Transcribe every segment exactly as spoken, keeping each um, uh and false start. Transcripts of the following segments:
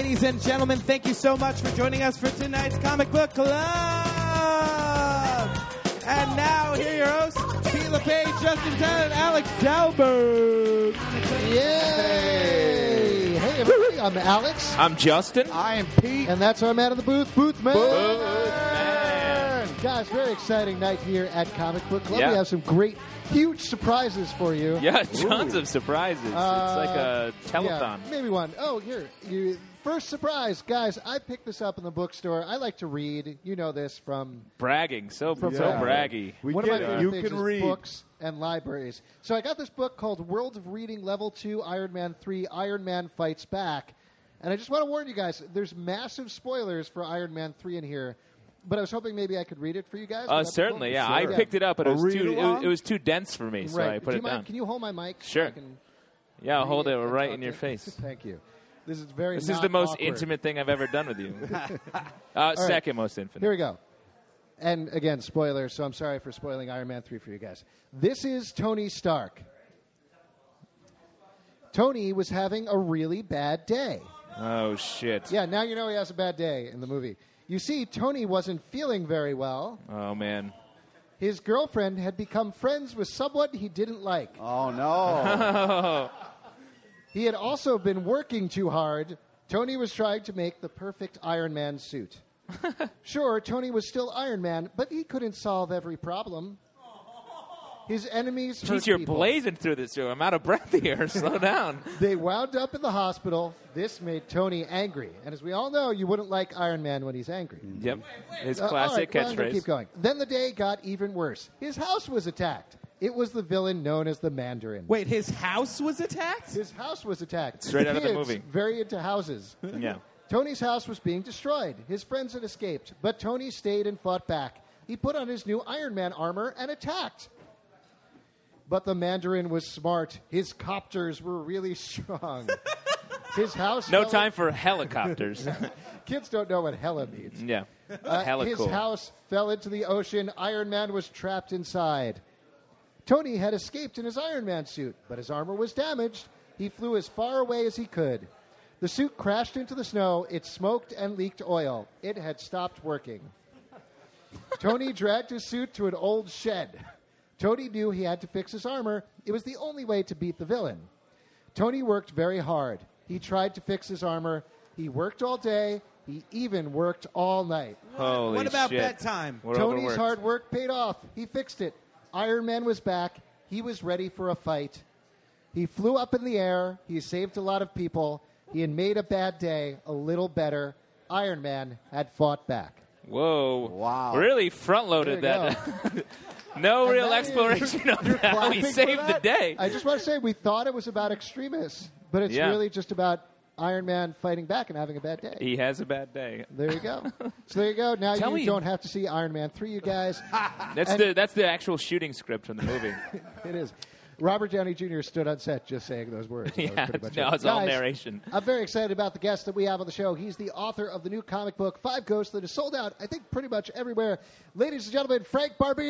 Ladies and gentlemen, thank you so much for joining us for tonight's Comic Book Club. And now, here are your hosts, Pete LePage, Justin Tyler, and Alex Dalberg. Yay! Hey, everybody, I'm Alex. I'm Justin. I am Pete. And that's our man in the booth, Boothman. Boothman. Guys, very exciting night here at Comic Book Club. Yeah. We have some great, huge surprises for you. Yeah, tons Ooh. of surprises. Uh, it's like a telethon. Yeah, maybe one. Oh, here. You, first surprise. Guys, I picked this up in the bookstore. I like to read. You know this from... Bragging. So, from so yeah. braggy. We one of my favorite you things can is read. books and libraries. So I got this book called World of Reading Level two, Iron Man three, Iron Man Fights Back. And I just want to warn you guys, there's massive spoilers for Iron Man three in here. But I was hoping maybe I could read it for you guys. Uh, certainly, yeah. Sure. I yeah. picked it up, but it was, too, it, was, it it was too dense for me, so right. I put Do you it mind, down. Can you hold my mic? So Sure. I can yeah, I'll hold it and right talk in your to- face. Thank you. This is very This not is the most awkward. intimate thing I've ever done with you. uh, right. second most intimate. Here we go. And again, spoilers, so I'm sorry for spoiling Iron Man three for you guys. This is Tony Stark. Tony was having a really bad day. Oh, shit. Yeah, now you know he has a bad day in the movie. You see, Tony wasn't feeling very well. Oh, man. His girlfriend had become friends with someone he didn't like. Oh, no. He had also been working too hard. Tony was trying to make the perfect Iron Man suit. Sure, Tony was still Iron Man, but he couldn't solve every problem. His enemies hurt Jeez, you're people. blazing through this show. I'm out of breath here. Slow down. They wound up in the hospital. This made Tony angry. And as we all know, you wouldn't like Iron Man when he's angry. Yep. His Uh, classic all right, well, I'm gonna catchphrase. keep going. Then the day got even worse. His house was attacked. It was the villain known as the Mandarin. Wait, his house was attacked? His house was attacked. Straight out of the Kids, movie. Very into houses. Yeah. Tony's house was being destroyed. His friends had escaped, but Tony stayed and fought back. He put on his new Iron Man armor and attacked. But the Mandarin was smart. His copters were really strong. His house... No fell- time for helicopters. Kids don't know what hella means. yeah. Uh, Hella his cool. house fell into the ocean. Iron Man was trapped inside. Tony had escaped in his Iron Man suit, but his armor was damaged. He flew as far away as he could. The suit crashed into the snow. It smoked and leaked oil. It had stopped working. Tony dragged his suit to an old shed. Tony knew he had to fix his armor. It was the only way to beat the villain. Tony worked very hard. He tried to fix his armor. He worked all day. He even worked all night. Holy What about shit. bedtime? We're Tony's overworked. hard work paid off. He fixed it. Iron Man was back. He was ready for a fight. He flew up in the air. He saved a lot of people. He had made a bad day a little better. Iron Man had fought back. Whoa. Wow. Really front-loaded There you that. No And real that is- exploration of you're how he clapping for saved the that? day. I just want to say we thought it was about extremists, but it's Yeah. really just about Iron Man fighting back and having a bad day. He has a bad day. There you go. So there you go. Now Tell you me- don't have to see Iron Man three, you guys. That's And- the that's the actual shooting script from the movie. It is. Robert Downey Junior stood on set just saying those words. That was yeah, pretty much no, it. it's all Guys, narration. I'm very excited about the guest that we have on the show. He's the author of the new comic book, Five Ghosts, that is sold out, I think, pretty much everywhere. Ladies and gentlemen, Frank Barbier.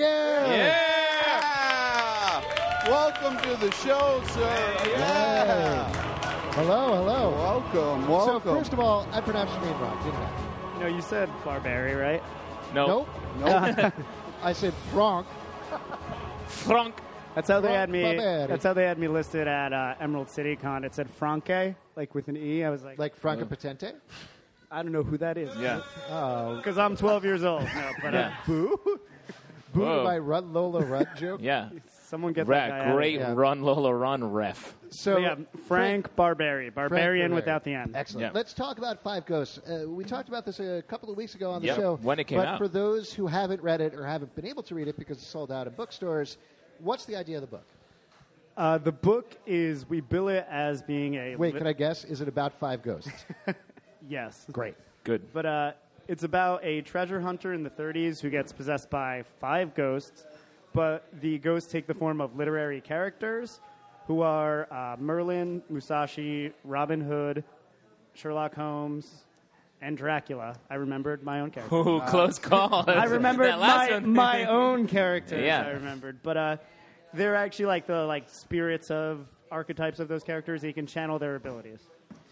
Yeah! Welcome to the show, sir. Yeah. Hello, hello. Welcome, So, welcome. first of all, I pronounced your name wrong, didn't I? No, you said Barberry, right? No. Nope. Nope. I said Frank. Frank. That's how they had me. Barberry. That's how they had me listed at uh, Emerald City Con. It said Franke, like with an E. I was like, Like Franca Potente? I don't know who that is. Yeah. Oh. because I'm twelve years old. No, but uh, Yeah. Boo? Boo to Whoa. my Run Lola Run joke? Yeah. someone get that guy Ra- out of great here. Yeah. run, Lola, run, ref. So, But yeah, Frank Barberi, Barbarian Barbieri. without the end. Excellent. Yeah. Let's talk about Five Ghosts. Uh, we talked about this a couple of weeks ago on the Yep, show. when it came but out. for those who haven't read it or haven't been able to read it because it's sold out in bookstores, what's the idea of the book? Uh, the book is we bill it as being a Wait, lit- can I guess? Is it about five ghosts? yes, Great. Good. but uh, it's about a treasure hunter in the thirties who gets possessed by five ghosts, but the ghosts take the form of literary characters who are uh, Merlin, Musashi, Robin Hood, Sherlock Holmes, and Dracula. I remembered my own character. Ooh, close call. I remembered That last my, one. my own characters. Yeah. I remembered, but uh, they're actually like the like spirits of archetypes of those characters. You can channel their abilities.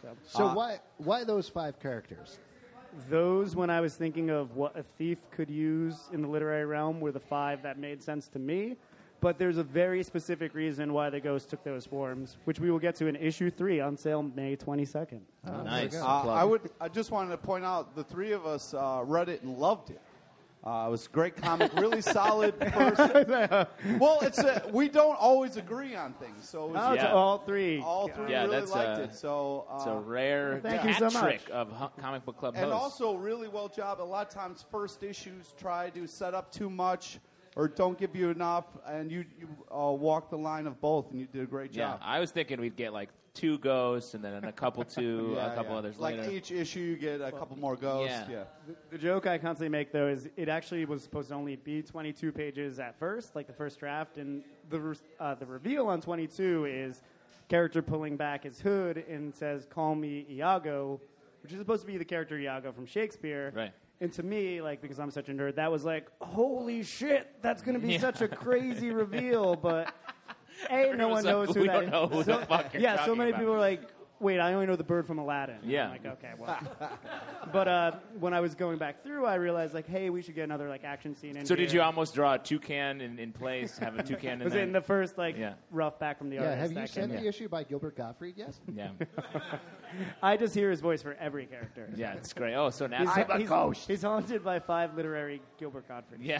So, So why why those five characters? those, when I was thinking of what a thief could use in the literary realm, were the five that made sense to me. But there's a very specific reason why the ghost took those forms, which we will get to in issue three on sale May twenty-second. Oh, Nice. Uh, I would. I just wanted to point out the three of us uh, read it and loved it. Uh, it was a great comic, really solid. First. Well, it's a, we don't always agree on things, so it was, Oh, it's Yeah. all three. all three Yeah, really that's, liked uh, it. So uh, It's a rare Thank you hat so trick much. of hu- comic book club and hosts. also really well job. A lot of times, first issues try to set up too much or don't give you enough, and you you uh, walk the line of both, and you did a great yeah, job. I was thinking we'd get like two ghosts and then a couple two, Yeah, a couple yeah. others like later. each issue, you get a couple more ghosts. Yeah. Yeah. The, the joke I constantly make, though, is it actually was supposed to only be twenty-two pages at first, like the first draft, and the re- uh, the reveal on twenty-two is character pulling back his hood and says, "Call me Iago," which is supposed to be the character Iago from Shakespeare. Right. And to me, like, because I'm such a nerd, that was like, holy shit, that's going to be Yeah. such a crazy reveal. But A, no one Everyone's like, knows who we that don't is. know who so, the fuck you're Yeah, so talking many about. people are like, wait, I only know the bird from Aladdin. Yeah. I'm like, okay, well. But uh, when I was going back through, I realized, like, hey, we should get another, like, action scene in So here. did you almost draw a toucan in, in place, have a toucan in Was there? it in the first, like, Yeah. rough back from the Yeah, artist? have you that sent came- the issue by Gilbert Gottfried? Yes. yeah. I just hear his voice for every character. Yeah, it's great. Oh, so He's, now he's, he's haunted by five literary Gilbert Gottfried. Yeah.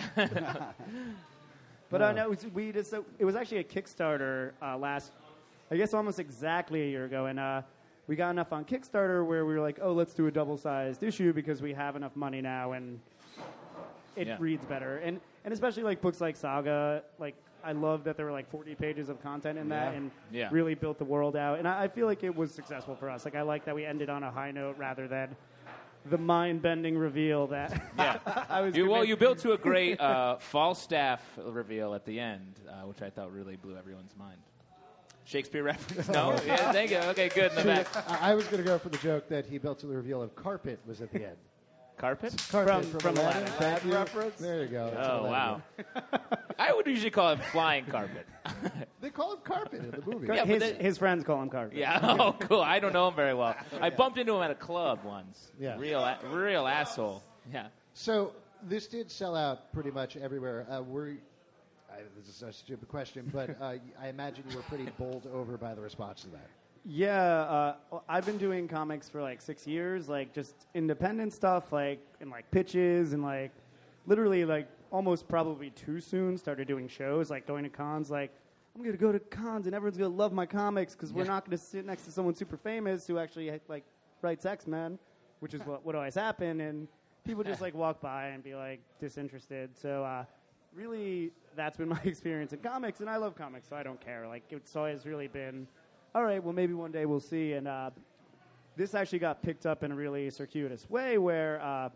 But uh, no, it was, we just, so it was actually a Kickstarter uh, last, I guess almost exactly a year ago, and uh, we got enough on Kickstarter where we were like, oh, let's do a double-sized issue because we have enough money now and it Yeah. reads better. And and especially like books like Saga, like I love that there were like forty pages of content in that Yeah. and Yeah. really built the world out. And I, I feel like it was successful for us. Like I like that we ended on a high note rather than the mind-bending reveal that Yeah. I was. You, well, convinced- you built to a great uh, Falstaff reveal at the end, uh, which I thought really blew everyone's mind. Shakespeare reference? No? Yeah, thank you. Okay, good in the back. I, I was going to go for the joke that he built to the reveal of carpet was at the end. Carpet? Carpet From- from Aladdin. Aladdin. Thank you. reference? There you go. That's Oh, what wow. Aladdin I would usually call it flying carpet. did. They call him carpet in the movie. Yeah, but his, they- his friends call him Carver. Yeah. Oh, cool. I don't know him very well. I bumped into him at a club once. Yeah. Real, a- real asshole. Yeah. So this did sell out pretty much everywhere. Uh, were I, this is a stupid question, but uh, I imagine you were pretty bowled over by the response to that. Yeah, uh, well, I've been doing comics for like six years, like just independent stuff, like and like pitches and like literally like almost probably too soon started doing shows, like going to cons. Like I'm gonna go to cons and everyone's gonna love my comics because we're Yeah. not gonna sit next to someone super famous who actually like writes X-Men, which is what would always happen, and people just like walk by and be like disinterested. So uh, really, that's been my experience in comics, and I love comics, so I don't care. Like it's always really been. All right, well, maybe one day we'll see. And uh, this actually got picked up in a really circuitous way where uh,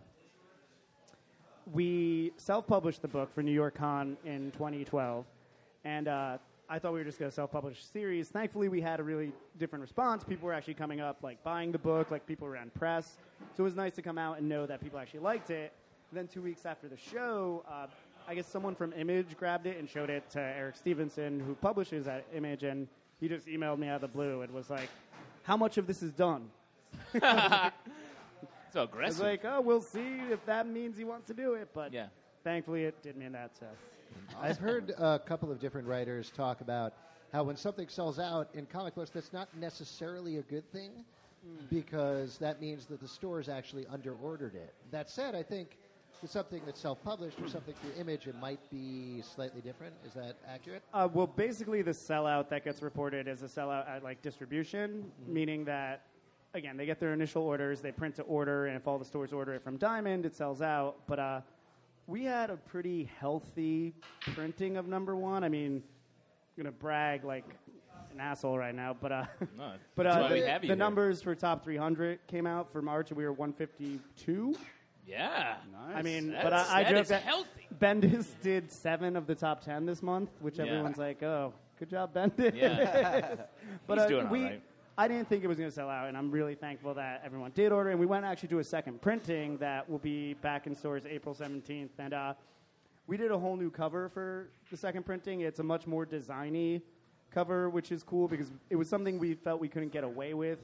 we self-published the book for New York Con in twenty twelve. And uh, I thought we were just going to self-publish a series. Thankfully, we had a really different response. People were actually coming up, like, buying the book. Like, people were on press. So it was nice to come out and know that people actually liked it. And then two weeks after the show, uh, I guess someone from Image grabbed it and showed it to Eric Stevenson, who publishes at Image, and he just emailed me out of the blue and was like, how much of this is done? So I was aggressive. like, oh, we'll see if that means he wants to do it. But Yeah. thankfully, it didn't mean that. So I've heard a couple of different writers talk about how when something sells out in comic books, that's not necessarily a good thing because that means that the stores actually underordered it. That said, I think with something that's self-published or something through Image, it might be slightly different. Is that accurate? Uh, well, basically, the sellout that gets reported is a sellout at like distribution, meaning that again they get their initial orders, they print to order, and if all the stores order it from Diamond, it sells out. But uh, we had a pretty healthy printing of number one. I mean, I'm gonna brag like an asshole right now, but uh, No, but that's uh, why we the, have you the here. numbers for top three hundred came out for March, and we were one fifty-two. Yeah. I mean, That's, but I, I that joke is that healthy. Bendis did seven of the top ten this month, which Yeah. everyone's like, "Oh, good job, Bendis." Yeah. but He's uh, doing all we, right. I didn't think it was going to sell out, and I'm really thankful that everyone did order. And we went actually to a second printing that will be back in stores April seventeenth, and uh, we did a whole new cover for the second printing. It's a much more designy cover, which is cool because it was something we felt we couldn't get away with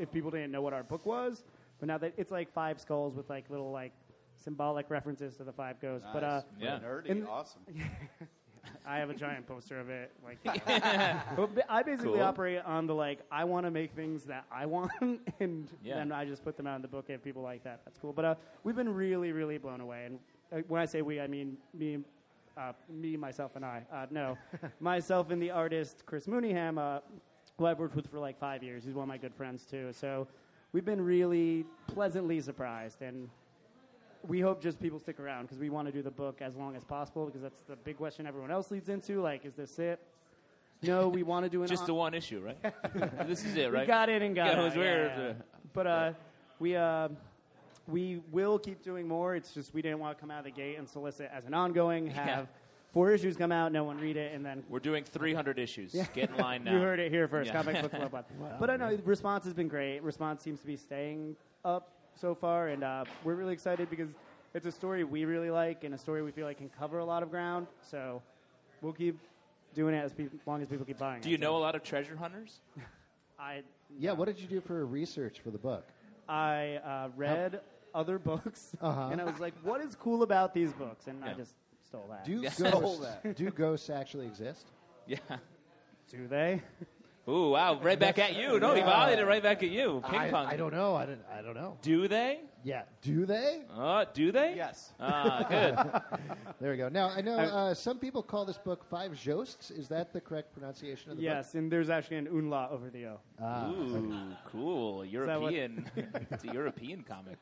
if people didn't know what our book was. But now that it's like five skulls with like little like symbolic references to the five ghosts. Nice. But uh, Yeah. Nerdy. And- awesome. I have a giant poster of it. Like, but ba- I basically Cool. operate on the like I want to make things that I want, and Yeah. then I just put them out in the book. If people like that, that's cool. But uh, we've been really, really blown away. And uh, when I say we, I mean me, uh, me, myself, and I. Uh, no, myself and the artist Chris Mooneyham, uh, who I've worked with for like five years. He's one of my good friends too. So we've been really pleasantly surprised, and we hope just people stick around because we want to do the book as long as possible because that's the big question everyone else leads into. Like, is this it? No, we want to do an Just on- the one issue, right? This is it, right? We got in and got Yeah, out. it was weird. yeah, yeah. But uh, we uh, we will keep doing more. It's just we didn't want to come out of the gate and solicit as an ongoing. Have Yeah. four issues come out, no one read it, and then We're doing three hundred issues. Get in line now. you heard it here first. Yeah. Comic Book Club. Live. But I know the response has been great. Response seems to be staying up so far, and uh, we're really excited because it's a story we really like and a story we feel like can cover a lot of ground. So we'll keep doing it as pe- long as people keep buying it. Do you So know a lot of treasure hunters? I Yeah, what did you do for research for the book? I uh, read other books, Uh-huh. and I was like, "What is cool about these books?" And I Yeah. just stole that. Do Yeah. ghosts, do ghosts actually exist? Yeah. Do they? Ooh, wow. Right back at you. No, he volleyed it right back at you. Ping I, pong. I don't know. I don't. I don't know. Do they? Yeah. Do they? Uh, do they? Yes. Ah, good. There we go. Now I know uh, some people call this book Five Ghosts. Is that the correct pronunciation of the Yes, and there's actually an umlaut over the O. book? Ah, Ooh, cool. that what- European. It's a European comic.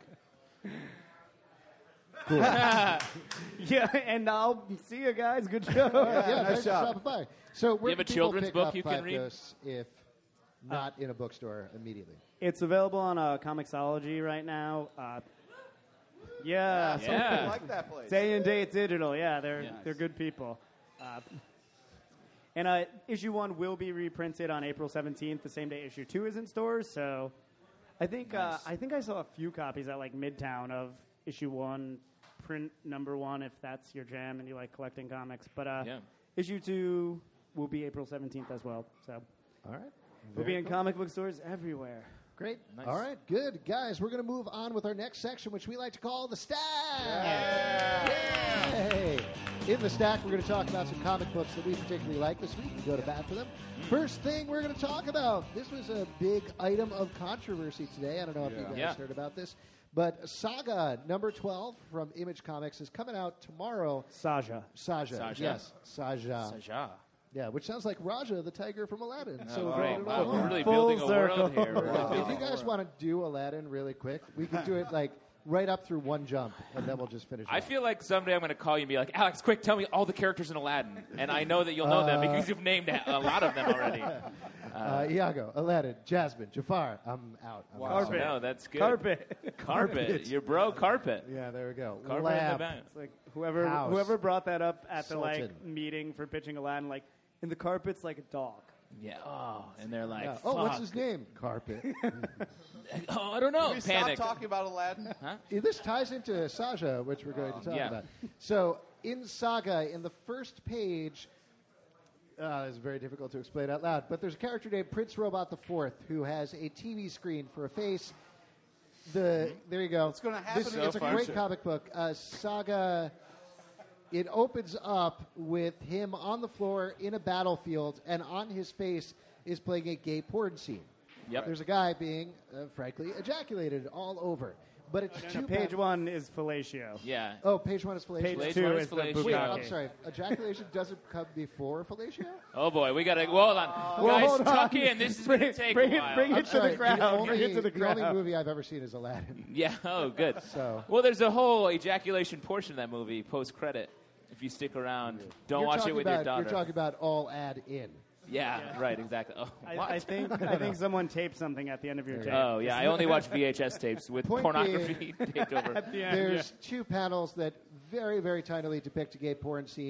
Yeah, and I'll see you guys. Good show. yeah, nice thanks for job. stopping by. So where have can a people children's pick book up you can Five read? Ghosts if not in a bookstore immediately? It's available on uh, Comixology right now. Uh, yeah, so- Yeah. I like that place. Day and Date Digital. Yeah, they're Yeah. they're good people. Uh, and uh, issue one will be reprinted on April seventeenth, the same day issue two is in stores. So I think uh, Nice. I think I saw a few copies at like Midtown of issue one, print number one, if that's your jam and you like collecting comics. But uh, Yeah. issue two will be April seventeenth as well. So All right. we'll be in comic book stores everywhere. Great. Nice. All right, good. Guys, we're going to move on with our next section, which we like to call the Stack. Yay! In the Stack, we're going to talk about some comic books that we particularly like this week and go to bat for them. First thing we're going to talk about, this was a big item of controversy today. I don't know if you guys Yeah. heard about this, but Saga number twelve from Image Comics is coming out tomorrow. Saja. Saja. Saja. Yes, Saja. Saja. Yeah, which sounds like Raja, the tiger from Aladdin. so Oh, if great. you Wow, don't know- we're really Full building a world circle. here. We're really if building you a guys world. want to do Aladdin really quick, we can do it like right up through one jump, and then we'll just finish. I it. feel like someday I'm going to call you and be like, Alex, quick, tell me all the characters in Aladdin. And I know that you'll know them because you've named a lot of them already. Uh, Iago, Aladdin, Jasmine, Jafar. I'm out. I'm Wow. out. Carpet. No, that's good. Carpet. Carpet. Your bro, Carpet. Yeah, there we go. Carpet in the Lamp. back. It's like whoever House. whoever brought that up at the like Sultan. meeting for pitching Aladdin, like, and the carpet's like a dog. Yeah. Oh, and they're like, Yeah. Oh, what's fuck. his name? Carpet. Oh, I don't know. Can we Panic. stop talking about Aladdin? This ties into Saja, which we're going to talk yeah. about. So, in Saga, in the first page, uh, it's very difficult to explain out loud, but there's a character named Prince Robot the Fourth who has a T V screen for a face. The there you go. It's gonna happen This, in it's the a great future. comic book. Uh, Saga. It opens up with him on the floor in a battlefield, and on his face is playing a gay porn scene. Yep. There's a guy being, uh, frankly, ejaculated all over. But it's two Page pa- one is fellatio. Yeah. Oh, page one is fellatio. Page Page two one is is the fellatio. Wait, bukkake. I'm sorry. Ejaculation doesn't come before fellatio? Oh, boy. We got to, well, hold on. Well, Guys, hold tuck on. in. This is Bring going it- to take bring a it- while. bring it I'm to sorry. the crowd. The only, Bring it to the the only crowd. movie I've ever seen is Aladdin. Yeah. Oh, good. So- Well, there's a whole ejaculation portion of that movie post-credit. If you stick around, don't You're watch it talking with about, your daughter. You're talking about all add in. yeah, right, exactly. Oh, I, what? I think I think someone taped something at the end of your tape. Oh, yeah, I only watch V H S tapes with Point pornography taped over. At the end, There's two panels that very, very tinily depict a gay porn scene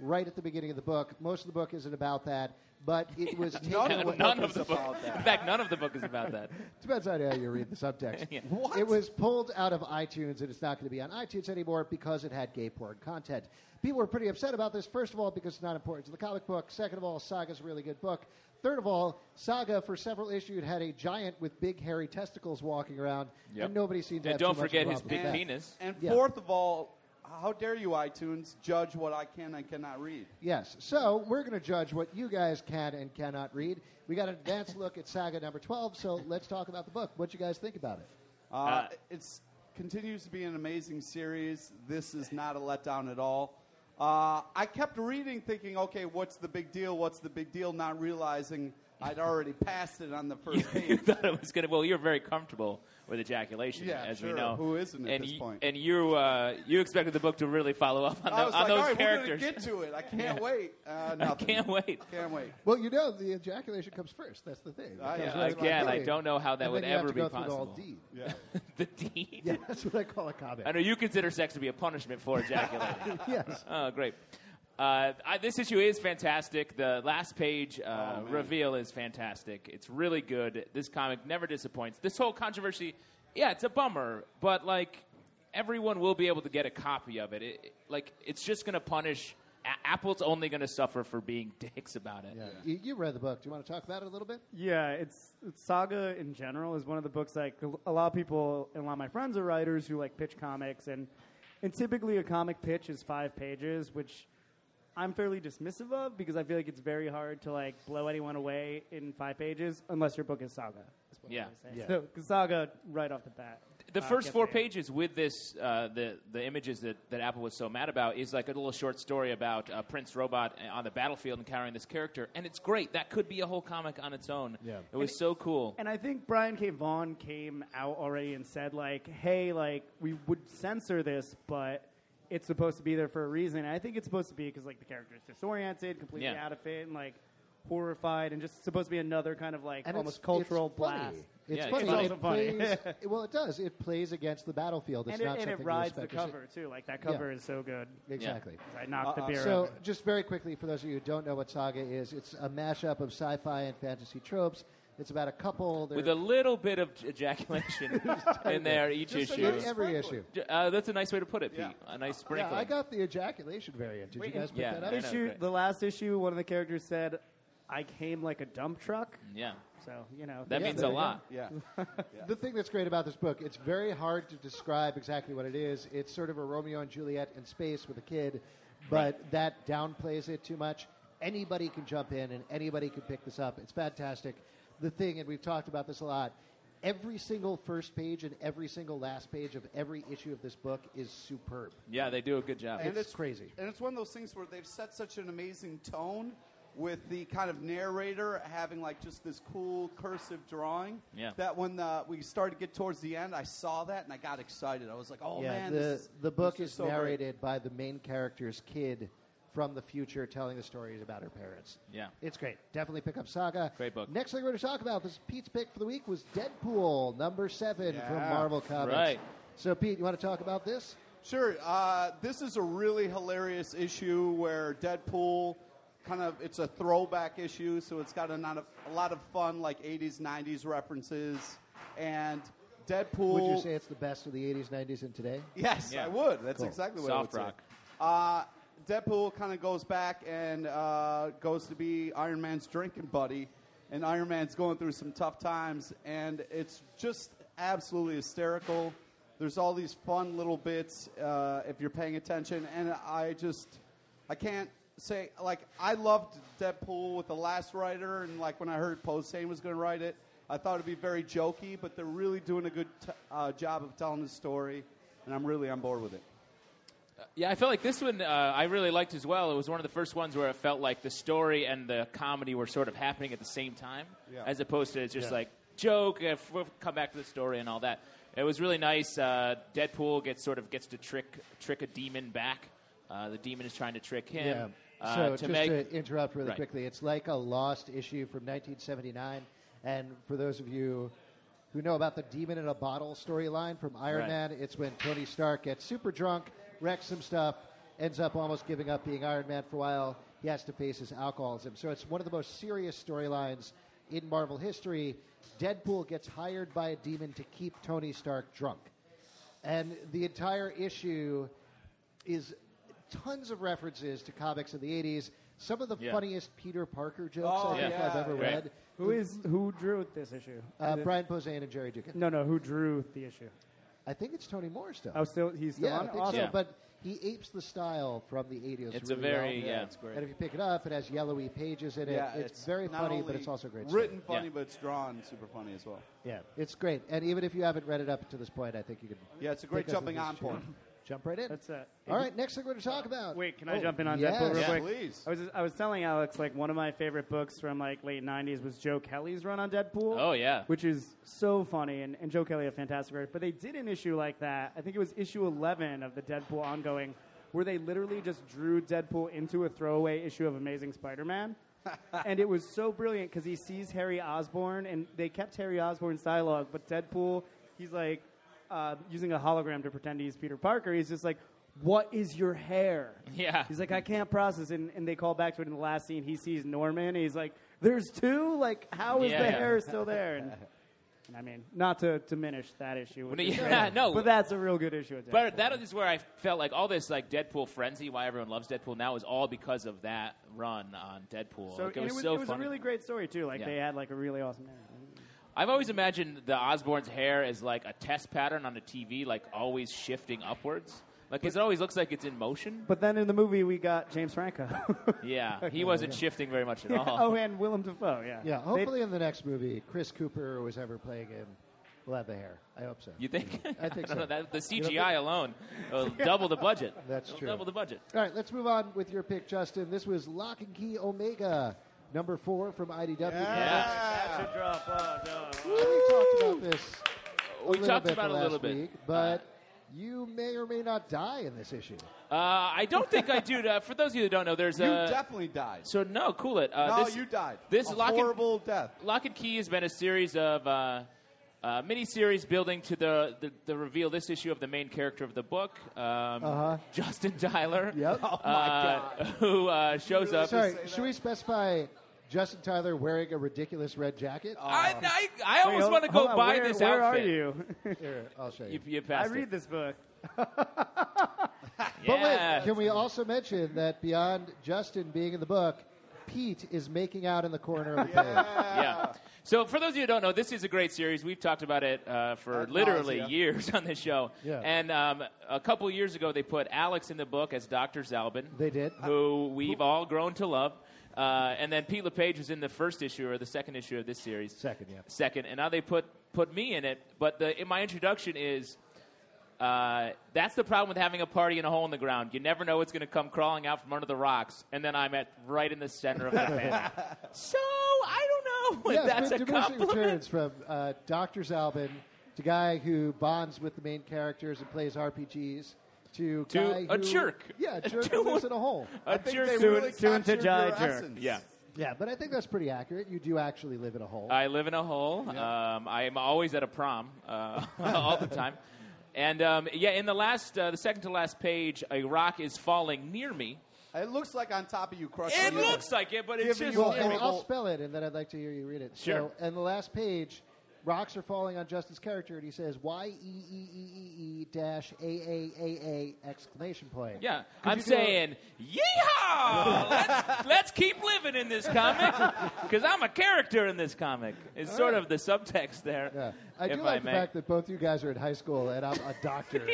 right at the beginning of the book. Most of the book isn't about that, but it was taken None of away- the None book of is the book. about that. In fact, none of the book is about that. Depends on how you read the subtext. Yeah. What? It was pulled out of iTunes, and it's not going to be on iTunes anymore because it had gay porn content. People were pretty upset about this, first of all, because it's not important to the comic book. Second of all, Saga's a really good book. Third of all, Saga, for several issues, had a giant with big hairy testicles walking around, Yep. and nobody seemed to And have don't too much forget of a his problem big with that. penis. And Yeah. fourth of all, how dare you, iTunes, judge what I can and cannot read? Yes. So we're going to judge what you guys can and cannot read. We got an advanced look at Saga number twelve, so let's talk about the book. What you guys think about it? Uh, Uh, it's continues to be an amazing series. This is not a letdown at all. Uh, I kept reading, thinking, okay, what's the big deal? What's the big deal? Not realizing I'd already passed it on the first You page. thought it was going to. Well, you're very comfortable with ejaculation, Yeah, as we sure. know. Who isn't at and this you, point? And you, uh, you expected the book to really follow up on, I the, was on like, those all right, characters. we're going to get to it. I can't Yeah. wait. Uh, I nothing. can't wait. Can't wait. Well, you know, the ejaculation comes first. That's the thing. It Ah, comes yeah. right at the Again, I beginning. don't know how that And would then you have ever to be go through the whole possible. deed. Yeah. The deed. Yeah, that's what I call a comic. I know you consider sex to be a punishment for ejaculating. Yes. Oh, great. Uh, I, this issue is fantastic. The last page uh, Oh, man. reveal is fantastic. It's really good. This comic never disappoints. This whole controversy, yeah, it's a bummer, but like everyone will be able to get a copy of it. it, it like it's just going to punish. A- Apple's only going to suffer for being dicks about it. Yeah. You, you read the book. Do you want to talk about it a little bit? Yeah, it's, it's Saga in general is one of the books like a lot of people and a lot of my friends are writers who like pitch comics, and and typically a comic pitch is five pages, which I'm fairly dismissive of because I feel like it's very hard to like blow anyone away in five pages unless your book is Saga. Is what Yeah. I would say. Yeah. So 'cause Saga right off the bat. The uh, first gets four me in. pages with this, uh, the the images that, that Apple was so mad about, is like a little short story about uh, Prince Robot on the battlefield encountering this character, and it's great. That could be a whole comic on its own. Yeah. It was so cool. And I think Brian K. Vaughan came out already and said, like, hey, like, we would censor this, but it's supposed to be there for a reason. And I think it's supposed to be because, like, the character is disoriented, completely Yeah. out of it, and, like, horrified, and just supposed to be another kind of, like, And almost it's, cultural it's funny. blast. It's Yeah, it's funny. funny. It It's also funny. plays, well, it does. It plays against the battlefield. It's And it, not and something it you rides the expect to see. cover, too. Like, that cover Yeah. is so good. Exactly. I knocked the Uh, uh, beer So, over. just very quickly, for those of you who don't know what Saga is, it's a mashup of sci-fi and fantasy tropes. It's about a couple. With they're- a little bit of ejaculation in there each Just a issue. nice every sprinkler. issue. Uh, that's a nice way to put it, Pete. Yeah. A nice Yeah, sprinkling. I got the ejaculation variant. Did Wait, you guys pick yeah, that I up? know. issue, great. the last issue, one of the characters said, I came like a dump truck. Yeah. So, you know. That Yeah, means there a you lot. Yeah. The thing that's great about this book, it's very hard to describe exactly what it is. It's sort of a Romeo and Juliet in space with a kid, but that downplays it too much. Anybody can jump in and anybody can pick this up. It's fantastic. The thing, and we've talked about this a lot, every single first page and every single last page of every issue of this book is superb. Yeah, they do a good job. And it's crazy. And it's one of those things where they've set such an amazing tone with the kind of narrator having like just this cool cursive drawing. Yeah. That when uh, we started to get towards the end, I saw that and I got excited. I was like, oh yeah, man, the, this is, the book this is so great. narrated by the main character's kid from the future telling the stories about her parents. Yeah. It's great. Definitely pick up Saga. Great book. Next thing we're going to talk about, this is Pete's pick for the week, was Deadpool, number seven from Yeah. Marvel Comics. Right. So, Pete, you want to talk about this? Sure. Uh, this is a really hilarious issue where Deadpool kind of, it's a throwback issue, so it's got a lot of, a lot of fun, like eighties, nineties references. And Deadpool. Would you say it's the best of the eighties, nineties, and today? Yes, Yeah. I would. That's Cool. exactly what Soft I would rock. say. Uh, Deadpool kind of goes back and uh, goes to be Iron Man's drinking buddy, and Iron Man's going through some tough times, and it's just absolutely hysterical. There's all these fun little bits uh, if you're paying attention, and I just, I can't say, like, I loved Deadpool with the last writer, and like when I heard Posehn was going to write it, I thought it'd be very jokey, but they're really doing a good t- uh, job of telling the story, and I'm really on board with it. Yeah, I felt like this one uh, I really liked as well. It was one of the first ones where it felt like the story and the comedy were sort of happening at the same time, Yeah. as opposed to it's just Yeah. like joke. Uh, we'll come back to the story and all that. It was really nice. Uh, Deadpool gets sort of gets to trick trick a demon back. Uh, the demon is trying to trick him. Uh, so, to just make, to interrupt really Right. quickly, it's like a lost issue from nineteen seventy-nine. And for those of you who know about the Demon in a Bottle storyline from Iron Right. Man, it's when Tony Stark gets super drunk, wrecks some stuff, ends up almost giving up being Iron Man for a while. He has to face his alcoholism. So it's one of the most serious storylines in Marvel history. Deadpool gets hired by a demon to keep Tony Stark drunk. And the entire issue is tons of references to comics of the eighties. Some of the Yeah. funniest Peter Parker jokes Oh, I think yeah. I've ever Right. read. Who is who drew this issue? Uh, Is it- Brian Posehn and Jerry Dugan. No, no. Who drew the issue? I think it's Tony Moore still. Oh, still he's still yeah, on. I think Awesome. so. Yeah. But he apes the style from the eighties. It's really a very well. yeah. It's great. And if you pick it up, it has yellowy pages in it. Yeah, it's, very not funny, only but it's also a great. story. written funny, Yeah. but it's drawn super funny as well. Yeah, it's great. And even if you haven't read it up to this point, I think you can. Yeah, it's a great take us jumping with on this point. issue. Jump right in. That's it. All right, next thing we're going to talk about. Wait, can I Oh, jump in on yes. Deadpool real Yeah. quick? Please. I was I was telling Alex like one of my favorite books from like late nineties was Joe Kelly's run on Deadpool. Oh, yeah. which is so funny, and, and Joe Kelly a fantastic writer. But they did an issue like that. I think it was issue eleven of the Deadpool ongoing, where they literally just drew Deadpool into a throwaway issue of Amazing Spider-Man. And it was so brilliant because he sees Harry Osborn, and they kept Harry Osborn's dialogue, but Deadpool, he's like uh, using a hologram to pretend he's Peter Parker. He's just like, "What is your hair?" Yeah. He's like, "I can't process it." And, and they call back to it in the last scene. He sees Norman, and he's like, "There's two? Like, how is Yeah, the yeah. hair still there?" And, and I mean, not to diminish that issue. which Well, is yeah, great, no. But that's a real good issue. Of But Deadpool. that is where I felt like all this like Deadpool frenzy, why everyone loves Deadpool now, is all because of that run on Deadpool. So, like, it and was, it was, so it was a funny. really great story, too. Like, Yeah. they had, like, a really awesome hair. I've always imagined the Osborn's hair as like a test pattern on a T V, like always shifting upwards. Like it always looks like it's in motion. But then in the movie, we got James Franco. Yeah, he wasn't shifting very much at all. oh, and Willem Dafoe, yeah. Yeah, They- hopefully in the next movie, Chris Cooper, who was ever playing him, will have the hair. I hope so. You think? I think don't so. know, that, the C G You I don't alone will double the budget. That's It'll true. Double the budget. All right, let's move on with your pick, Justin. This was Lock and Key Omega, number four from I D W. That should drop. Oh, no. We talked about this a We little talked bit about the it a little last bit. week, but you may or may not die in this issue. Uh, I don't think I do. Uh, for those of you that don't know, there's You a. definitely died. So no, cool it. Uh, no, this, you died. This a Lock and- horrible death. Lock and Key has been a series of uh, uh, mini-series building to the, the the reveal this issue of the main character of the book, um, Uh-huh. Justin Tyler. Yep. Oh my uh, God. Who uh, shows up? Sorry, say should that? we specify Justin Tyler wearing a ridiculous red jacket? I, I, I almost Wait, hold- want to hold go on, buy where, this where outfit. are you? Here, I'll show you. You, you I passed read it. this book. But Yeah. wait, can we also mention that beyond Justin being in the book, Pete is making out in the corner of the page. Yeah. So for those of you who don't know, this is a great series. We've talked about it uh, for Ad literally nauseam. years on this show. Yeah. And um, a couple years ago, they put Alex in the book as Doctor Zalbin. They did. Who we've all grown to love. Uh, and then Pete LePage was in the first issue or the second issue of this series. Second, yeah. Second. And now they put, put me in it. But the, in my introduction is... Uh, that's the problem with having a party in a hole in the ground. You never know what's going to come crawling out from under the rocks, and then I'm at right in the center of the fan. So I don't know if Yeah, that's it's a been diminishing compliment. returns from uh, Doctor Zalbin to guy who bonds with the main characters and plays R P Gs to, To guy a who, jerk. Yeah, a jerk To who lives in a hole. A I think jerk. they Soon- really soon to captured die your jerk. essence. Yeah. Yeah, but I think that's pretty accurate. You do actually live in a hole. I live in a hole. Um, I am always at a prom uh, all the time. And um, yeah, in the last, uh, the second to last page, a rock is falling near me. It looks like on top of you, crushing It you. looks like it, but it's Giving just you well, a near and me. I'll spell it, and then I'd like to hear you read it. Sure. So, in the last page, rocks are falling on Justin's character, and he says Y E E E E E dash A A A A exclamation point. Yeah, Could I'm you go- saying, yeehaw! let's, let's keep living in this comic because I'm a character in this comic. It's sort of the subtext there. Yeah. I if do like I the may. fact that both you guys are in high school, and I'm a doctor.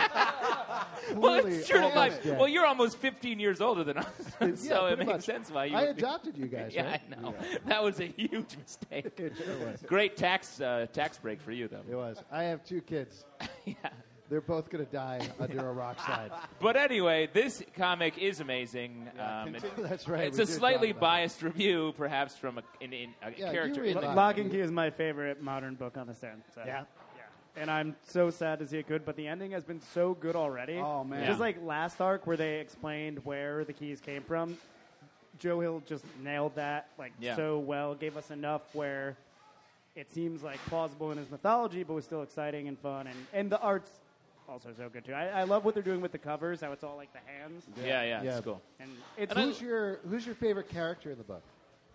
Well, Clearly it's true to almost life. dead. Well, you're almost fifteen years older than us, Yeah, so it pretty makes much. sense why you. I would be- adopted you guys, Yeah, right? I know. That was a huge mistake. It sure was. Great tax uh, tax break for you, though. It was. I have two kids. Yeah. They're both going to die under a rock slide. But anyway, this comic is amazing. um, it- continue. That's right. it's we a did slightly talk about it. biased review, perhaps from a, in, in, a Yeah, you character. read in the- Lock- Lock and Key is my favorite modern book on the stand. So. Yeah. Yeah. And I'm so sad to see it good, but the ending has been so good already. Oh, man. Yeah. Just like last arc where they explained where the keys came from, Joe Hill just nailed that like Yeah. so well, gave us enough where it seems like plausible in his mythology, but was still exciting and fun. And, and the art's also so good too. I, I love what they're doing with the covers. How it's all like the hands, Yeah, yeah, Yeah. it's cool. and it's And I- Who's your Who's your favorite character in the book?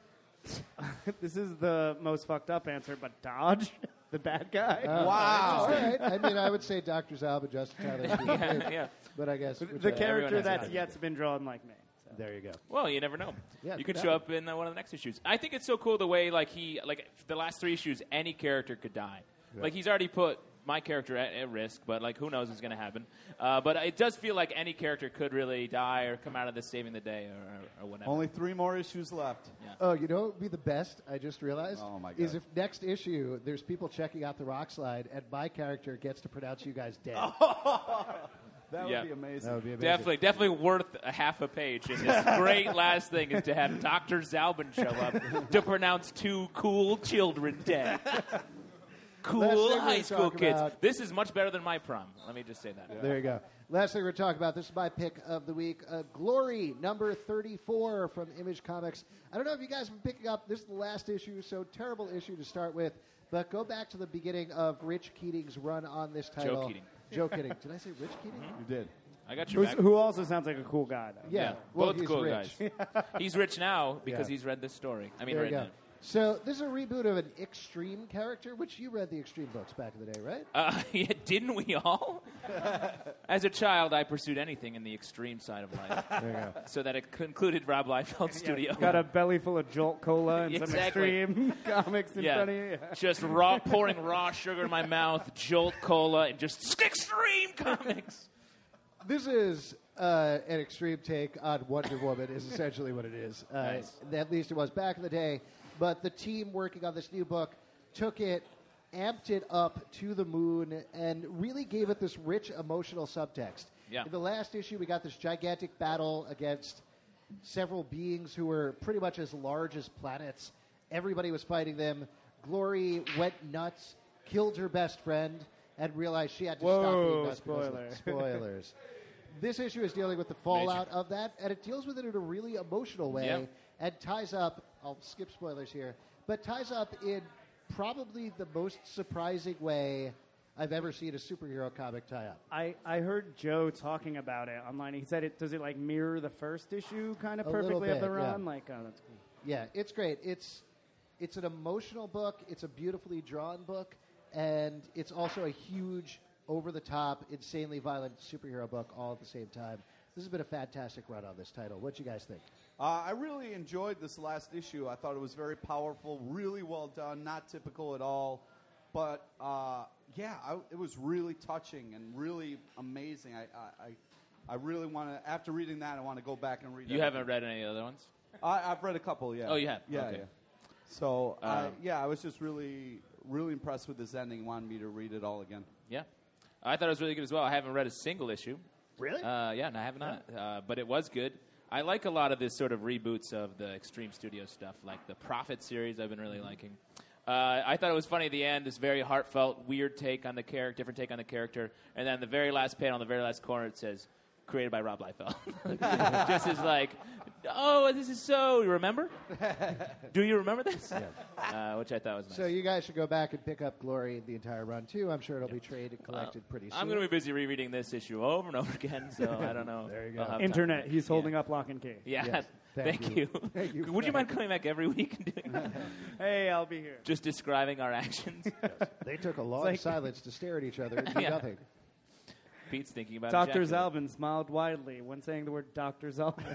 this is the most fucked up answer, but Dodge, the bad guy. Wow. All right. I mean, I would say Doctor Zalb and Justin Tyler. would be my Yeah, favorite, yeah. But I guess the which- character everyone has that's that. yet been drawn like me. So. There you go. Well, you never know. Yeah, you could could show up in uh, one of the next issues. I think it's so cool the way like he like the last three issues, any character could die. Like he's already put my character at, at risk, but like who knows what's going to happen. Uh, but it does feel like any character could really die or come out of this saving the day or, or, or whatever. Only three more issues left. Oh, you know what would be the best? I just realized. Oh, my Is God. if next issue there's people checking out the rock slide and my character gets to pronounce you guys dead. That Yeah. would be amazing. That would be amazing. Definitely, definitely worth a half a page. And this great last thing is to have Doctor Zalbin show up to pronounce two cool children dead. Last Cool thing we're high gonna school talk kids. about- This is much better than my prom. Let me just say that. There you go. Last thing we're talking about, this is my pick of the week. Uh, Glory, number thirty-four from Image Comics. I don't know if you guys have been picking up, this is the last issue, so terrible issue to start with, but go back to the beginning of Rich Keating's run on this title. Keating. Joe Keating. Did I say Rich Keating? You did. I got your Who's, back. who also sounds like a cool guy, though. Yeah. Yeah, Well, both he's cool rich. guys. He's rich now because Yeah. he's read this story. I mean, There you written go. it. So this is a reboot of an Extreme character, which you read the Extreme books back in the day, right? Uh, yeah, didn't we all? As a child, I pursued anything in the extreme side of life, There you go. so that it concluded Rob Liefeld Studio. Got a belly full of Jolt Cola and some Exactly. extreme comics in yeah, front of you. just raw, pouring raw sugar in my mouth, Jolt Cola, and just extreme comics. This is uh, an extreme take on Wonder Woman, is essentially what it is. Uh, Nice. At least it was back in the day. But the team working on this new book took it, amped it up to the moon, and really gave it this rich emotional subtext. Yeah. In the last issue, we got this gigantic battle against several beings who were pretty much as large as planets. Everybody was fighting them. Glory went nuts, killed her best friend, and realized she had to stop being Whoa, nuts. because of- spoiler. Spoilers. This issue is dealing with the fallout of that, and it deals with it in a really emotional way, Yeah. and ties up, I'll skip spoilers here, but ties up in probably the most surprising way I've ever seen a superhero comic tie up. I, I heard Joe talking about it online. He said it does it like mirror the first issue kind of A little perfectly of the bit, yeah. run? Like, oh, that's cool. Yeah, it's great. It's it's an emotional book. It's a beautifully drawn book, and it's also a huge, over-the-top, insanely violent superhero book all at the same time. This has been a fantastic run on this title. What you guys think? Uh, I really enjoyed this last issue. I thought it was very powerful, really well done, not typical at all. But uh, yeah, I, it was really touching and really amazing. I, I, I, I really want to. After reading that, I want to go back and read. You everything. haven't read any other ones? I, I've read a couple. Yeah. Oh, you have? Yeah, Okay. yeah. So I, Um, yeah, I was just really, really impressed with this ending. Wanted me to read it all again. Yeah. I thought it was really good as well. I haven't read a single issue. Really? Uh, yeah, no, I have not. Uh, but it was good. I like a lot of this sort of reboots of the Extreme Studio stuff, like the Prophet series I've been really liking. Uh, I thought it was funny at the end, this very heartfelt, weird take on the character, different take on the character. And then the very last panel, on the very last corner, it says, created by Rob Liefeld. Just as like, oh, this is so, you remember? Do you remember this? Uh, which I thought was nice. So you guys should go back and pick up Glory, the entire run, too. I'm sure it'll be traded and collected pretty soon. I'm going to be busy rereading this issue over and over again, so I don't know. There you go. I'll have time. Internet. He's holding Yeah. up Lock and Key. Yeah, Yes. Thank thank, you. you. Thank you, Would you Frank. mind coming back every week and doing that? Hey, I'll be here. Just describing our actions? They took a long like- silence to stare at each other and do Yeah. nothing. Pete's thinking about Doctor ejaculating. Zalbin smiled widely when saying the word Doctor Zalbin.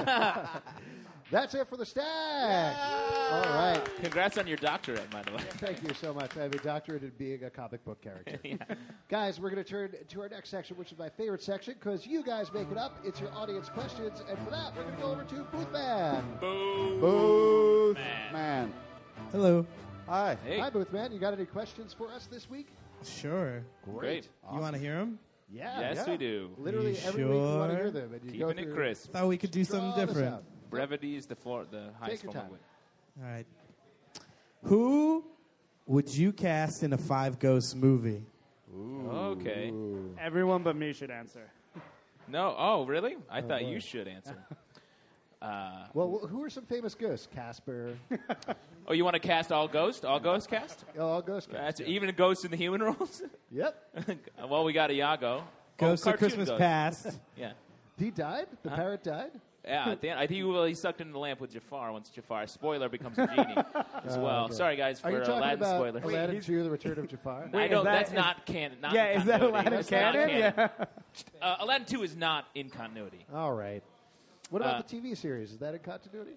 That's it for the stack. All right. Congrats on your doctorate, by the way. Thank you so much. I have a doctorate in being a comic book character. Guys, we're going to turn to our next section, which is my favorite section, because you guys make it up. It's your audience questions. And for that, we're going to go over to Booth Man. Boom. Booth Man. man. Hello. Hi. Hey, Hi, Booth Man. You got any questions for us this week? Sure. great. You want to hear them? Yeah. Yes, yeah. we do. Literally You every week we want to sure? hear them. And you Keeping go it through, crisp. Thought we could do draw something this different. out. Brevity is the floor, the highest your form of time. wit. All right. Who would you cast in a Five Ghosts movie? Okay. Everyone but me should answer. No. Oh, really? I thought you should answer. Uh, Well, wh- who are some famous ghosts? Casper. oh, you want to cast all ghost? All ghost cast? Oh, all ghost That's cast. even a ghost in the human roles. Yep. well, we got Iago. Ghost oh, of cartoon Christmas ghost. Past. Yeah. He died? The parrot died? Yeah, at the end, I think well, he sucked into the lamp with Jafar. Once Jafar, spoiler, becomes a genie as well. Oh, okay. Sorry, guys, Are for you talking Aladdin about spoilers. Aladdin two, The Return of Jafar? I Wait, don't. is that- that's is- not canon. Not Yeah, in is that continuity. Aladdin That's not canon? Yeah. Uh, Aladdin two is not in continuity. All right. What about Uh, the T V series? Is that in continuity?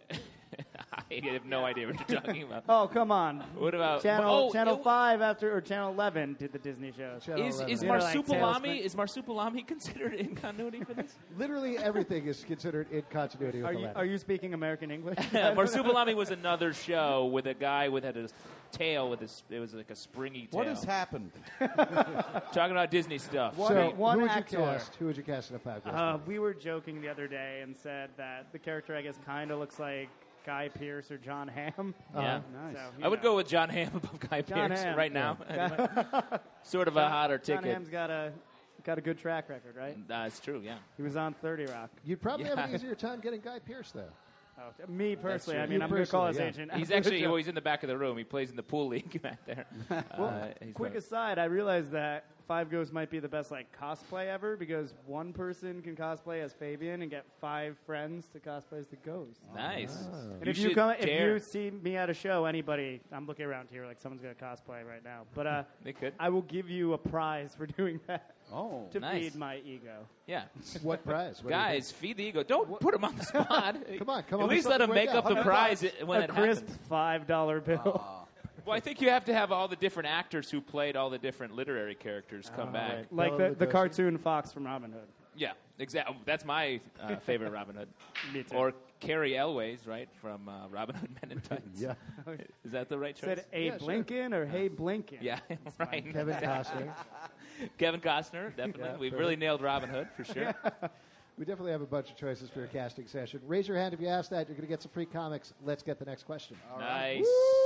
I have no idea what you're talking about. Oh, come on. What about Channel oh, Channel it- five after or Channel eleven did the Disney shows. Channel Is eleven. is You know, like Marsupilami Tailspin. is Marsupilami considered in continuity for this? Literally everything is considered in continuity with Are you, Aladdin. are you speaking American English? Marsupilami was another show with a guy with had a tail with his. It was like a springy tail. What has happened? Talking about Disney stuff. One- so, one who would actor. you cast? Who would you cast in a five ghost Uh, movie? we were joking the other day and said that the character, I guess, kind of looks like Guy Pearce or John Hamm. Yeah. Nice. So, you I would know. go with John Hamm above Guy John Pearce Hamm. right now. Anyway. Sort of a hotter John ticket. Hamm's got a got a good track record, right? That's true. Yeah. He was on thirty Rock. You'd probably have an Yeah. easier time getting Guy Pearce, though. Oh, me personally, true. I mean, You I'm going to call his personally, agent. He's actually well, he's in the back of the room. He plays in the pool league back there. Uh, he's Quick probably- aside, I realized that Five Ghosts might be the best like cosplay ever because one person can cosplay as Fabian and get five friends to cosplay as the Ghost. nice. And if you should come, if dare. you see me at a show, anybody, I'm looking around here like someone's going to cosplay right now. But uh, They could. I will give you a prize for doing that Oh, to Nice. feed my ego. Yeah. What prize? What do you Guys, feed the ego. Don't put him on the spot. Come on, come At on, least let's let him not make break up out. the prize i- when a it crisp happens. five dollar bill. Well, I think you have to have all the different actors who played all the different literary characters come back. right. like Bela the, the Lugosi. cartoon Fox from Robin Hood. Yeah, exactly. That's my uh, favorite Robin Hood. Me too. Or Carrie Elways, right, from uh, Robin Hood Men in Tights. Yeah. Is that the right choice? Said Abe Yeah, sure. Lincoln or Hey Blinken. Yeah, right. Kevin Costner. Kevin Costner, definitely. Yeah, We've perfect. really nailed Robin Hood for sure. We definitely have a bunch of choices for your casting session. Raise your hand if you asked that. You're going to get some free comics. Let's get the next question. Nice.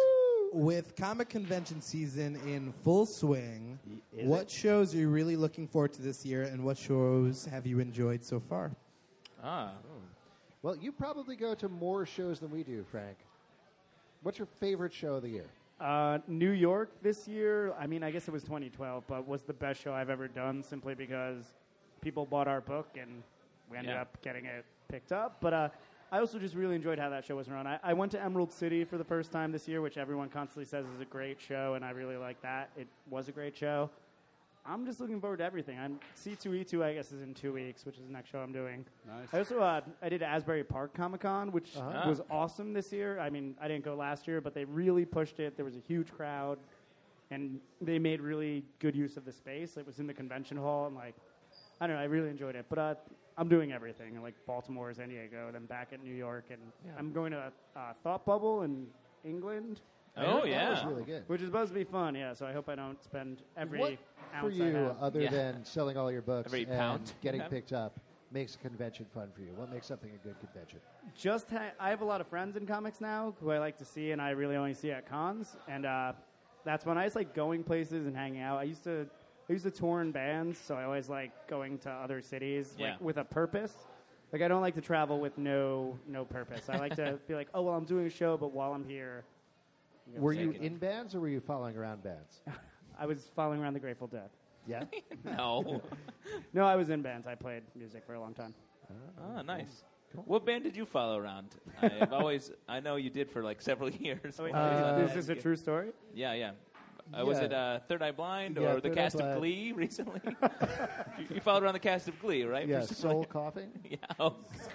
With comic convention season in full swing, Is what it? shows are you really looking forward to this year, and what shows have you enjoyed so far? Ah. Well, you probably go to more shows than we do, Frank. What's your favorite show of the year? Uh, New York this year, I mean, I guess it was twenty twelve, but was the best show I've ever done simply because people bought our book and we ended Yeah. up getting it picked up. But uh, I also just really enjoyed how that show was run. I, I went to Emerald City for the first time this year, which everyone constantly says is a great show, and I really like that. It was a great show. I'm just looking forward to everything. I'm C two E two, I guess, is in two weeks, which is the next show I'm doing. Nice. I also uh, I did Asbury Park Comic Con, which Uh-huh. was awesome this year. I mean, I didn't go last year, but they really pushed it. There was a huge crowd, and they made really good use of the space. It was in the convention hall, and like, I don't know, I really enjoyed it. But uh, I'm doing everything, like Baltimore, San Diego, then back at New York, and I'm going to uh, Thought Bubble in England, Oh, That yeah. was really good. which is supposed to be fun. Yeah, so I hope I don't spend every What for ounce I you, have. other Yeah. than selling all your books Every and pound getting you have? picked up, makes a convention fun for you? What makes something a good convention? Just ha- I have a lot of friends in comics now who I like to see, and I really only see at cons, and uh, that's when I just like going places and hanging out. I used to I used to tour in bands, so I always like going to other cities Yeah. like with a purpose. Like I don't like to travel with no no purpose. I like to be like, oh well, I'm doing a show, but while I'm here, I'm gonna Were take you it. in bands or were you following around bands? I was following around the Grateful Dead. Yeah. No. No, I was in bands. I played music for a long time. Oh, nice. What band did you follow around? I've always, I know you did for like several years. Oh, wait, Uh, is this a true story? Yeah, yeah. Uh, Was Yeah. it uh, Third Eye Blind Yeah, or the Third Eye cast of Blind. Glee recently? you, you followed around the cast of Glee, right? Yeah, For some- soul coughing. Yeah. Oh.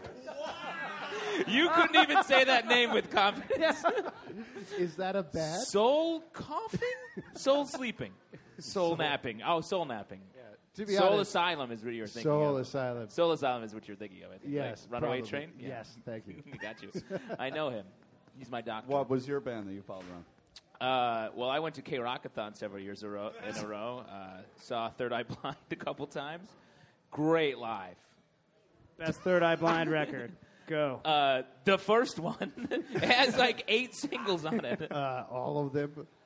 You couldn't even say that name with confidence. Is that a bad? Soul coughing? Soul sleeping. Soul napping. Oh, soul napping. To be Soul honest, Asylum is what you're thinking Soul of. Asylum. Soul Asylum is what you're thinking of, I think. Yes. Right? Runaway probably. Train? Yeah. Yes. Thank you. Got you. I know him. He's my doctor. What was your band that you followed around? Uh, well, I went to K-Rockathon several years a ro- in a row. Uh, saw Third Eye Blind a couple times. Great live. Best Third Eye Blind record. Go. Uh, the first one it has like eight singles on it. Uh, all of them.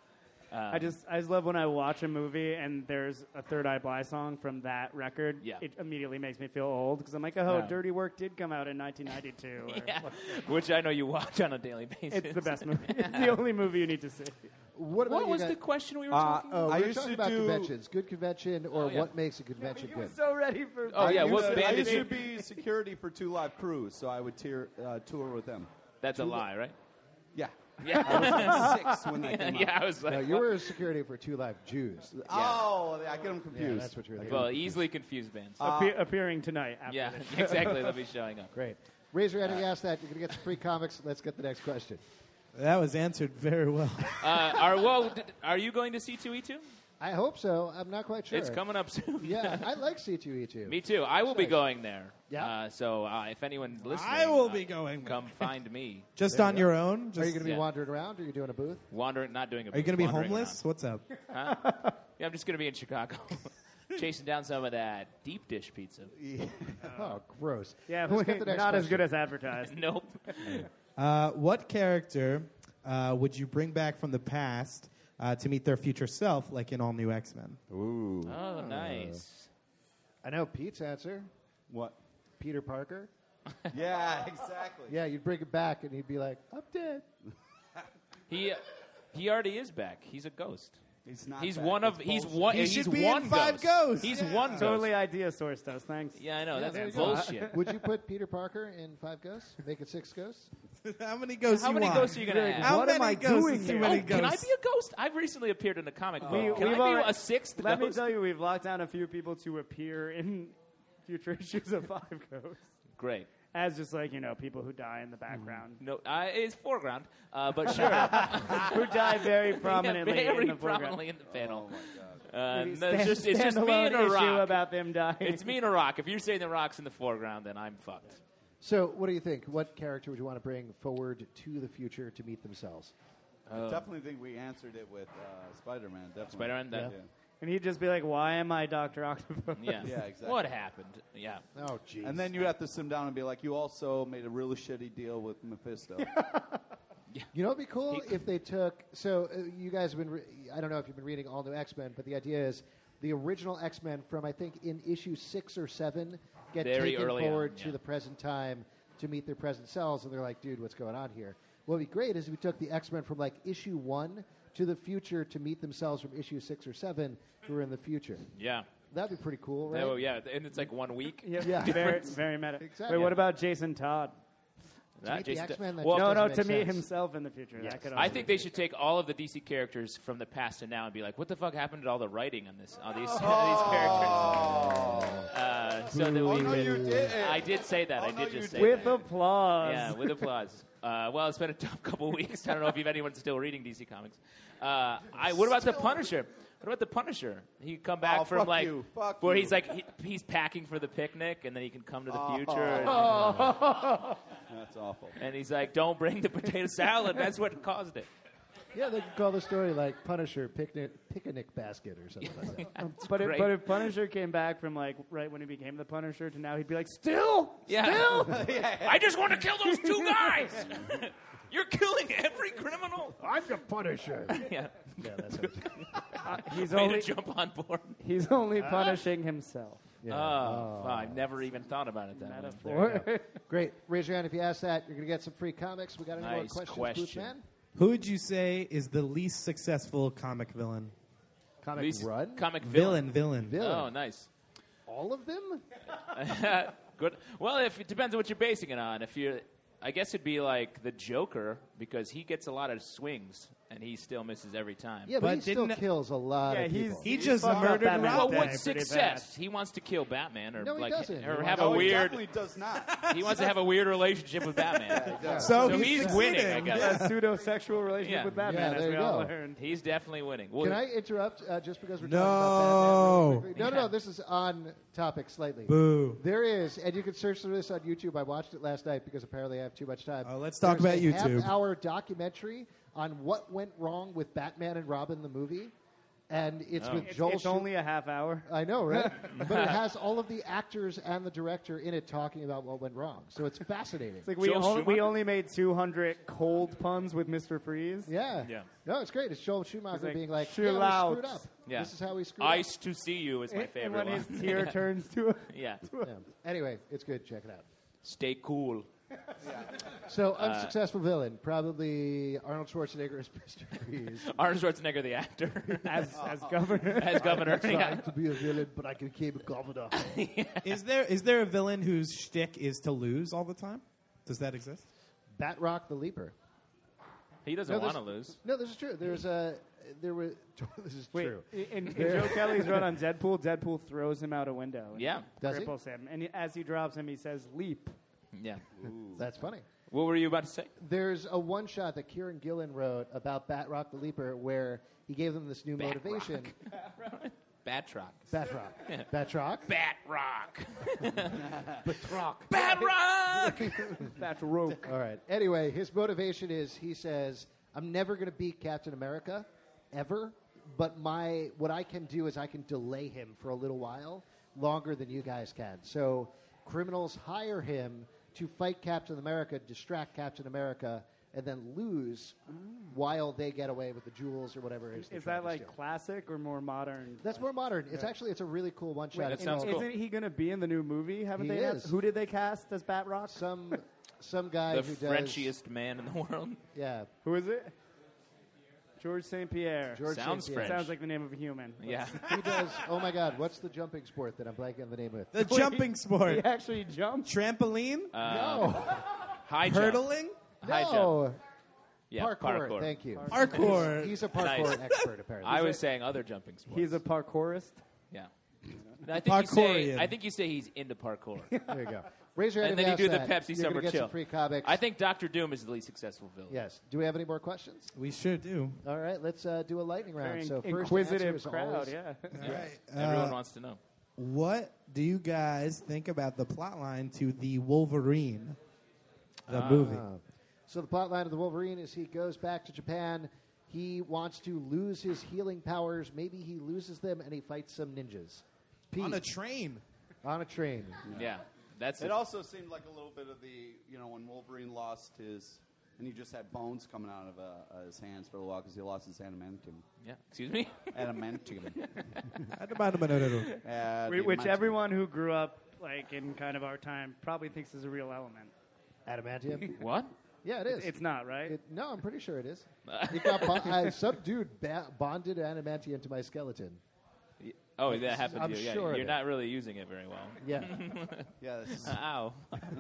I just I just love when I watch a movie and there's a Third Eye Blind song from that record. Yeah. It immediately makes me feel old because I'm like, oh, Yeah. Dirty Work did come out in nineteen ninety-two. or- Yeah, which I know you watch on a daily basis. It's the best movie. It's the only movie you need to see. What about What you was guys? the question we were Uh, talking about? Oh, I we were used talking to about do- conventions. Good convention or Oh, yeah. what makes a convention You good? were so ready for. Oh, yeah, I what used, band I did used you- to be security for Two Live Crew, so I would tier, uh, tour with them. That's a lie, right? Yeah. Yeah. I was like six when they came yeah, out. I was like, No, you what? were security for Two Live Jews. Oh, I get them Yeah, confused. that's what you're well, easily confused bands. Appe- appearing tonight. After yeah, this. exactly. They'll be showing up. Great. Raise your hand if you ask that. You're going to get some free comics. Let's get the next question. That was answered very well. Uh, are well, d- are you going to C two E two? I hope so. I'm not quite sure. It's coming up soon. Yeah, I like C two E two. Me too. I will be Nice. going there. Yeah? Uh, so uh, if anyone's listening, I will uh, be going. Come find me. Just There on you go. your own? Just, Are you going to be Yeah. wandering around or are you doing a booth? Wandering, not doing a. Are you going to be wandering homeless? What's up? around. Huh? Yeah, I'm just going to be in Chicago, chasing down some of that deep dish pizza. Oh, gross. Yeah, Let's get the next not as question. good as advertised. Nope. Uh, what character uh, would you bring back from the past uh, to meet their future self, like in All New X-Men? Ooh. Oh, nice. I know Pete's answer. What? Peter Parker. Yeah, exactly. Yeah, you'd bring it back and he'd be like, I'm dead. He he already is back. He's a ghost. He's not. He's back. one of It's he's bullshit. one He he's should be one in Five ghost. Ghosts. He's Yeah. one Totally ghost. idea source does. Thanks. Yeah, I know. Yeah, there That's you go. bullshit. Would you put Peter Parker in Five Ghosts? Make it six ghosts? How many ghosts How you many want? ghosts are you going to have? How What many am I ghosts doing is too here? many Oh, can I ghosts? be a ghost? I've recently appeared in a comic book. We- can we've I be already- a sixth Let me ghost? tell you, we've locked down a few people to appear in future issues of Five Ghosts. Great. As just like, you know, people who die in the background. No, uh, it's foreground, uh, but sure. Who die very prominently yeah, very in the foreground. prominently in the panel. Oh my god. Uh, Maybe no, it's stand- just it's just me standalone and a issue rock. about them dying. It's me and a rock. If you're saying the rock's in the foreground, then I'm fucked. So, what do you think? What character would you want to bring forward to the future to meet themselves? I definitely think we answered it with uh, Spider-Man. Definitely. Spider-Man, that- Yeah. And he'd just be like, why am I Doctor Octopus? Yeah. Yeah, exactly. What happened? Yeah. Oh, jeez. And then you have to sit him down and be like, you also made a really shitty deal with Mephisto. You know, it'd be cool if they took. So, uh, you guys have been. Re- I don't know if you've been reading All New X-Men, but the idea is the original X-Men from I think in issue six or seven get Very taken early on, forward yeah. to the present time to meet their present selves, and they're like, "Dude, what's going on here?" What would be great is if we took the X-Men from like issue one to the future to meet themselves from issue six or seven who are in the future. Yeah. That'd be pretty cool, right? Oh, yeah. And it's like one week. Yeah, Yeah. very, very meta. Exactly. Wait, what about Jason Todd? That meet the Jason- X-Men, that well, just No, no, doesn't to make meet sense. himself in the future. Yes. That could I also think be they should take all of the D C characters from the past to now and be like, what the fuck happened to all the writing on this, on these, Oh. these characters? Uh, so that Oh, we no, could- you didn't. I did say that. Oh, I no, did you just say didn't. with that. applause. Yeah, with applause. Uh, well, it's been a tough couple of weeks. I don't know if anyone's still reading D C Comics. Uh, I, what about the Punisher? What about the Punisher? He could come back Oh, from fuck like you. Fuck where you. he's like he, he's packing for the picnic, and then he can come to the Oh. future, and, That's awful. and he's like, "Don't bring the potato salad." That's what caused it. Yeah, they could call the story like Punisher Picnic Picnic Basket or something like that. But if, great. but if Punisher came back from like right when he became the Punisher to now, he'd be like, still, Yeah. still. I just want to kill those two guys. You're killing every criminal. I'm the Punisher. Yeah. Yeah, that's it. Uh, he's Way only to jump on board. he's only punishing himself. Yeah. Oh, wow, I've never even thought about it that way. Metaphor. Great. Raise your hand if you ask that. You're going to get some free comics. We got any more Nice questions, question. Boothman? Who would you say is the least successful comic villain? Comic Least Run? comic Villain, villain. villain. Villain. Oh, nice. All of them? Good. Well, if it depends on what you're basing it on. If you're, I guess it'd be like the Joker because he gets a lot of swings and he still misses every time. Yeah, but, But he still didn't- kills a lot Yeah, of he's people. He he's just fucked up murdered Batman Robin. Well, today what's pretty success? fast. He wants to kill Batman, or No, he like, doesn't. or He have wants- a No, he weird. definitely does not. He wants to have a weird relationship with Batman. So, So he's winning, I succeeding. guess. A pseudo-sexual relationship Yeah. with Batman, Yeah, as there we you all go. learned. He's definitely winning. Well, Can I interrupt uh, just because we're No. talking about Batman? really quickly? No, no, no. This is on topic slightly. Boo. There is, and you can search through this on YouTube. I watched it last night because apparently I have too much time. Oh, let's talk There's about a YouTube. half-hour documentary on what went wrong with Batman and Robin the movie. and it's Oh. with It's, Joel. it's Schu- only a half hour. I know, right? But it has all of the actors and the director in it talking about what went wrong. So it's fascinating. It's like we, Joel only, we Schumacher? only made two hundred cold puns with Mister Freeze. yeah. Yeah. No, it's great. It's Joel Schumacher He's like, being like, "Chill yeah, we out." screwed up. Yeah. This is how we screwed Ice to see you is my And- and favorite when one. his tear turns to a yeah. up. Yeah. Anyway, it's good. Check it out. Stay cool. So, unsuccessful villain. Probably Arnold Schwarzenegger as Mister Freeze. Arnold Schwarzenegger, the actor, as, as governor. as governor. Yeah. Trying to be a villain, but I can keep a governor. Is there is there a villain whose shtick is to lose all the time? Does that exist? Batrock the Leaper. He doesn't No, want to there's- lose. No, this is true. There's a there was this is Wait, true. in, in Joe Kelly's run on Deadpool, Deadpool throws him out a window. and Yeah. Does he? cripples him. And he- as he drops him, he says, leap. Yeah. That's funny. What were you about to say? There's a one shot that Kieran Gillen wrote about Batrock the Leaper where he gave them this new Batrock. motivation. Batrock. Batrock. Batrock. Batrock. Batrock. Batrock. That's roke. All right. Anyway, his motivation is he says, I'm never going to beat Captain America, ever. But my what I can do is I can delay him for a little while, longer than you guys can. So criminals hire him to fight Captain America, distract Captain America, and then lose while they get away with the jewels or whatever it is. they're Is trying that to like steal. classic or more modern? That's more modern. It's actually it's a really cool one shot. That It's sounds called- cool. Isn't he going to be in the new movie? Haven't He they? announced- is. Who did they cast as Batrock? Some some guy The who does Frenchiest man in the world. Yeah, Who is it? George Saint Pierre. George Sounds Saint Pierre. French. Sounds like the name of a human. Yeah. He does. Oh my God! What's the jumping sport that I'm blanking on the name of? The jumping sport. He actually jumped. Trampoline? no, High jump. Hurdling? High jump. no. Yeah, parkour, parkour. Thank you. Parkour. He's a parkour Nice. expert, apparently. I was saying other jumping sports. He's a parkourist. yeah. I think you say. Parkourian. I think you say he's into parkour. There you go. Raise your hand And if then you you do the asked that. Pepsi You're Summer gonna get Chill. some free comics. I think Doctor Doom is the least successful villain. Yes. Do we have any more questions? We sure do. All right. Let's uh, do a lightning round. Very so first inquisitive answer is crowd, always- yeah. All right. Everyone Uh, wants to know. what do you guys think about the plotline to the Wolverine, the Ah. movie? Uh, so the plot line of the Wolverine is he goes back to Japan. He wants to lose his healing powers. Maybe he loses them and he fights some ninjas. Pete, On a train. on a train. Yeah. That's It it. also seemed like a little bit of the, you know, when Wolverine lost his, and he just had bones coming out of uh, his hands for a while because he lost his adamantium. Yeah. Excuse me. Adamantium. Wh- Which everyone who grew up like in kind of our time probably thinks is a real element. Adamantium? What? Yeah, it is. It's not, right? It, no, I'm pretty sure it is. It got bo- uh, some dude ba- bonded adamantium to my skeleton. Oh, that happened I'm to you. Yeah. sure of You're it. not really using it very well. Yeah. Yeah, this is, Ow.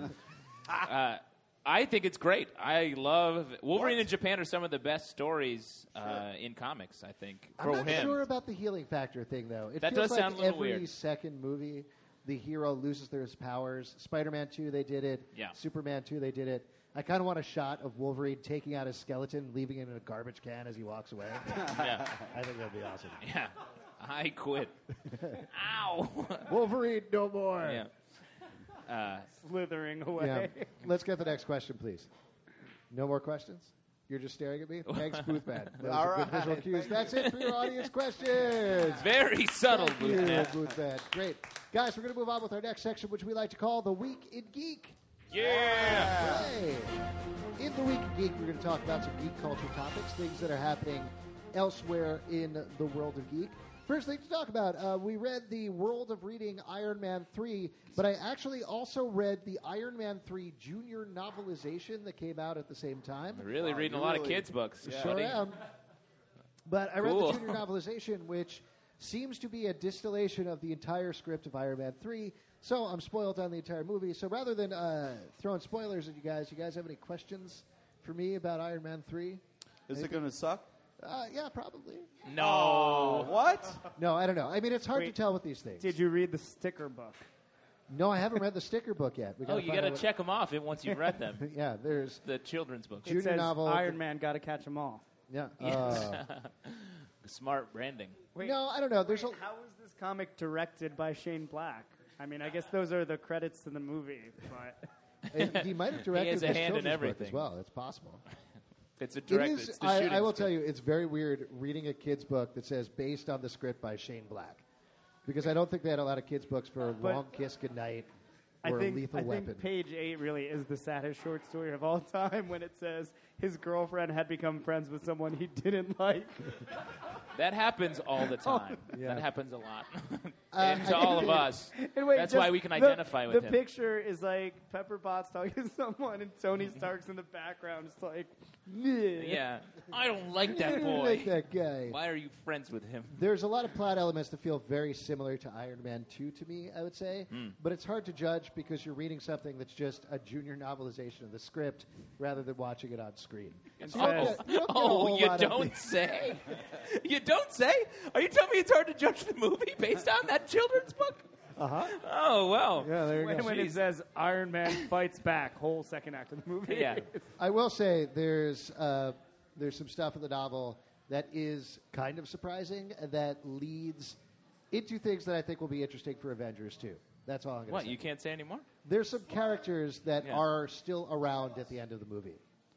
uh, I think it's great. I love Wolverine in Japan are some of the best stories uh, in comics. I think I'm for not him. sure about the healing factor thing, though. It That feels does like sound a little every weird. second movie, the hero loses their powers. Spider-Man two, they did it. Yeah. Superman two, they did it. I kind of want a shot of Wolverine taking out his skeleton, leaving it in a garbage can as he walks away. yeah. I think that'd be awesome. Yeah. I quit. Ow. Wolverine, no more. yeah. Uh, Slithering away. Yeah. Let's get the next question, please. No more questions? You're just staring at me? Thanks, Boothman. Those All are good visual right. cues. That's it for your audience questions. very subtle. Thank you, Boothman. Boothman. Great. Guys, we're going to move on with our next section, which we like to call the Week in Geek. Yeah. Hey. In the Week in Geek, we're going to talk about some geek culture topics, things that are happening elsewhere in the world of geek. First thing to talk about, uh, we read the World of Reading Iron Man three, but I actually also read the Iron Man three junior novelization that came out at the same time. Really Wow, reading a you lot of really- kids' books. Sure buddy. am. But I read Cool. the junior novelization, which seems to be a distillation of the entire script of Iron Man three, so I'm spoiled on the entire movie. So rather than uh, throwing spoilers at you guys, you guys have any questions for me about Iron Man three? is it going to suck? Uh, yeah, probably. No. What? No, I don't know. I mean, it's hard to Wait, tell with these things. Did you read the sticker book? No, I haven't read the sticker book yet. We Oh, gotta you find got to out what- check them off it once you've read them. Yeah, there's The children's books. Junior it says novel. Iron Man got to catch them all. yeah. Uh, Smart branding. Wait, no, I don't know. There's a how was this comic directed by Shane Black? I mean, I guess those are the credits to the movie, but and he might have directed has a this hand in children's book as everything. well. It's possible. It's a It direct. is. It's the I, shooting I will script. tell you, it's very weird reading a kid's book that says based on the script by Shane Black, because I don't think they had a lot of kids' books for But- Long Kiss Goodnight I or think, Lethal I Weapon. think page eight really is the saddest short story of all time when it says his girlfriend had become friends with someone he didn't like. That happens all the time. Yeah. That happens a lot. Uh, and to I all think of it- us. And wait, That's just why we can the- identify with the him. picture is like Pepper Potts talking to someone, and Tony Stark's in the background. It's like, yeah. Yeah. I don't like I that don't boy. like that guy. Why are you friends with him? There's a lot of plot elements that feel very similar to Iron Man two to me, I would say. Hmm. But it's hard to judge because you're reading something that's just a junior novelization of the script rather than watching it on screen. So you don't Oh, get- you don't get a oh, whole you lot of don't things. say? You don't say? Are you telling me it's hard to judge the movie based on that children's book? Uh-huh. Oh, well. Yeah, there you When, go. when it Jeez. says Iron Man fights back, whole second act of the movie. Yeah. I will say there's uh, there's some stuff in the novel that is kind of surprising and that leads into things that I think will be interesting for Avengers too. That's all I'm going to What, say. you can't say anymore? There's some characters that Yeah. are still around at the end of the movie.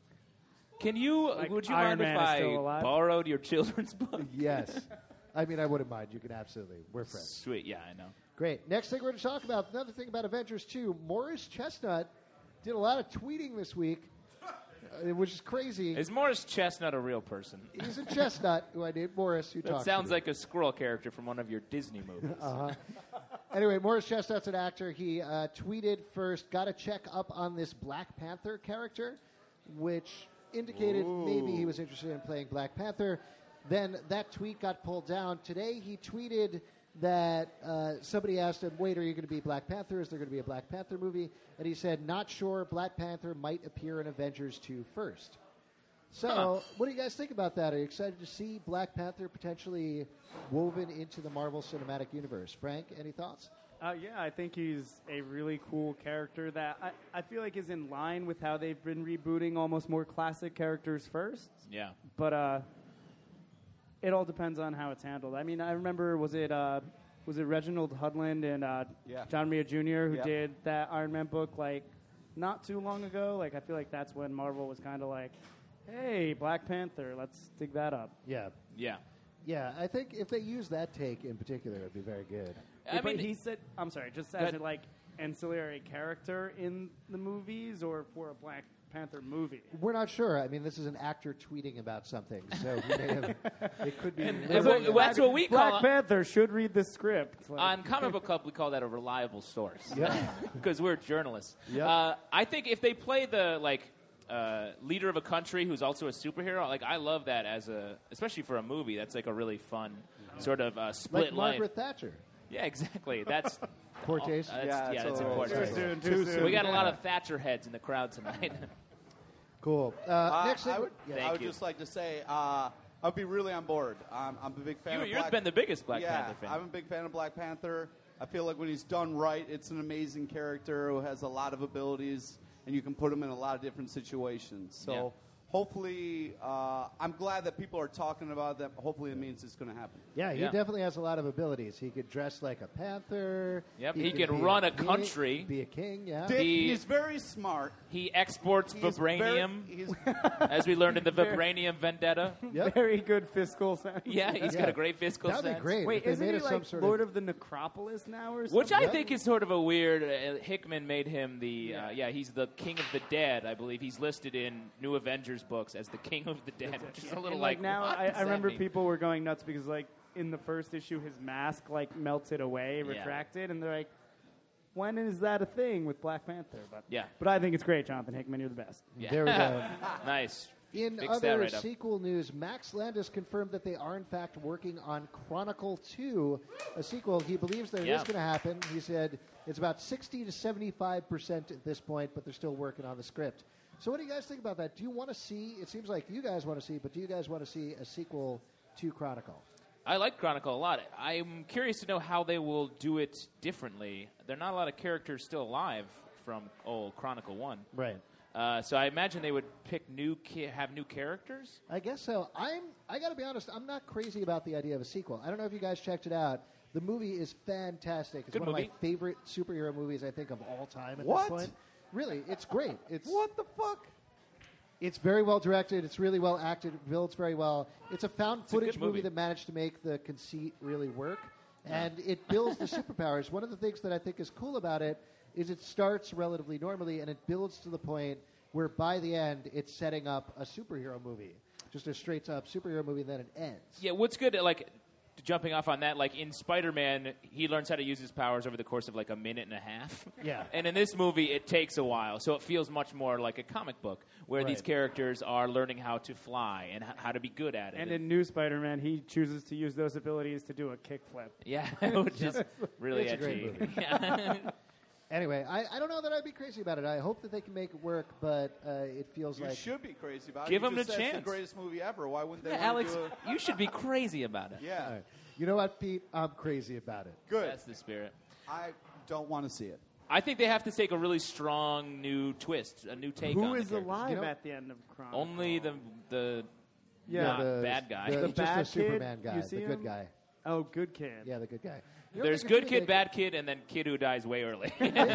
Can you, Like would you Iron mind Man if is I still alive? borrowed your children's book? Yes. I mean, I wouldn't mind. You can absolutely. We're friends. Sweet, yeah, I know. Great. Next thing we're going to talk about, another thing about Avengers two, Morris Chestnut did a lot of tweeting this week, uh, which is crazy. Is Morris Chestnut a real person? He's a chestnut who I named Morris, who That talks sounds to me. like a squirrel character from one of your Disney movies. Anyway, Morris Chestnut's an actor. He uh, tweeted first, got to check up on this Black Panther character, which indicated maybe he was interested in playing Black Panther. Then that tweet got pulled down. Today he tweeted that uh, somebody asked him, wait, are you going to be Black Panther? Is there going to be a Black Panther movie? And he said, not sure. Black Panther might appear in Avengers two first. So, Huh. what do you guys think about that? Are you excited to see Black Panther potentially woven into the Marvel Cinematic Universe? Frank, any thoughts? Uh, yeah, I think he's a really cool character that I, I feel like is in line with how they've been rebooting almost more classic characters first. Yeah. But uh, it all depends on how it's handled. I mean, I remember, was it uh, was it Reginald Hudlin and uh, Yeah. John Romita Junior who Yep. did that Iron Man book like not too long ago? Like, I feel like that's when Marvel was kind of like, hey, Black Panther, let's dig that up. Yeah. Yeah. Yeah, I think if they use that take in particular, it would be very good. I but mean, he said, I'm sorry, just as ahead. a like ancillary character in the movies or for a Black Panther movie. We're not sure. I mean, this is an actor tweeting about something, so he may have, it could be. And- literally- and what- that's what we Black call Panther should read the script. Like, on Comic Book Club, we call that a reliable source. Yeah. Because we're journalists. Yep. Uh, I think if they play the like uh, leader of a country who's also a superhero, like I love that as a, especially for a movie. That's like a really fun sort of uh, split like life. Margaret Thatcher. Yeah, exactly. That's Poor taste. that's, Yeah, yeah, it's that's a- important. Too soon, too soon. We got a lot of Thatcher heads in the crowd tonight. Cool. Uh, Uh, next thing. I would, yeah. Thank I would you. just like to say uh, I'd be really on board. Um, I'm a big fan you, of you've Black been the biggest Black yeah, Panther fan. I'm a big fan of Black Panther. I feel like when he's done right, it's an amazing character who has a lot of abilities, and you can put him in a lot of different situations. So Yeah. hopefully, uh, I'm glad that people are talking about that. Hopefully, it means it's going to happen. Yeah, he Yeah. definitely has a lot of abilities. He could dress like a panther. Yep, he could can be run a king- country. Be a king, yeah. Dick, He- he's very smart. He exports He's vibranium, very- he's- as we learned in the Vibranium Vendetta. Yep. Very good fiscal sense. Yeah, he's Yeah. got a great fiscal That'd sense. be great. Wait, if they isn't made he it some like sort Lord of, of the Necropolis now or something? Which I Yep. think is sort of a weird. Uh, Hickman made him the uh, yeah. He's the King of the Dead, I believe. He's listed in New Avengers books as the King of the Dead, which is a little And, like, like now, what I, does I that remember mean? people were going nuts because like in the first issue, his mask like melted away, Yeah. retracted, and they're like, when is that a thing with Black Panther? But Yeah. but I think it's great, Jonathan Hickman. You're the best. Yeah. There we go. Nice. In Fix that other right up. sequel news, Max Landis confirmed that they are in fact working on Chronicle two, a sequel. He believes that it Yeah. is going to happen. He said it's about sixty to seventy-five percent at this point, but they're still working on the script. So what do you guys think about that? Do you want to see, it seems like you guys want to see, but do you guys want to see a sequel to Chronicle? I like Chronicle a lot. I'm curious to know how they will do it differently. There are not a lot of characters still alive from old Chronicle one. Right. Uh, so I imagine they would pick new, ca- have new characters. I guess so. I'm. I got to be honest. I'm not crazy about the idea of a sequel. I don't know if you guys checked it out. The movie is fantastic. It's Good one movie. of my favorite superhero movies I think of all time at What? this point. Really, it's great. It's What the fuck? It's very well directed. It's really well acted. It builds very well. It's a found a footage good movie. movie. that managed to make the conceit really work. And it builds the superpowers. One of the things that I think is cool about it is it starts relatively normally and it builds to the point where by the end it's setting up a superhero movie. Just a straight up superhero movie and then it ends. Yeah, what's good, like, jumping off on that, like, in Spider-Man, he learns how to use his powers over the course of, like, a minute and a half. Yeah. And in this movie, it takes a while, so it feels much more like a comic book, where these Right. characters are learning how to fly and h- how to be good at it. And in New Spider-Man, he chooses to use those abilities to do a kickflip. yeah, which is really It's a great edgy. movie. Yeah. Anyway, I, I don't know that I'd be crazy about it. I hope that they can make it work, but uh, it feels You like should be crazy about Give it. him You a just said It's chance. the greatest movie ever. Why wouldn't they Yeah, wanna Alex, do it? you should be crazy about it. Yeah. All right. You know what, Pete? I'm crazy about it. Good. That's the spirit. I don't want to see it. I think they have to take a really strong new twist, a new take on Who is the characters. alive You know- at the end of Chronicle? Only the the Yeah. not the bad guy. the, The just bad the Superman kid, guy, you the see good him? guy. Oh, good kid. Yeah, the good guy. You know, There's they good could kid, make- bad kid, and then kid who dies way early.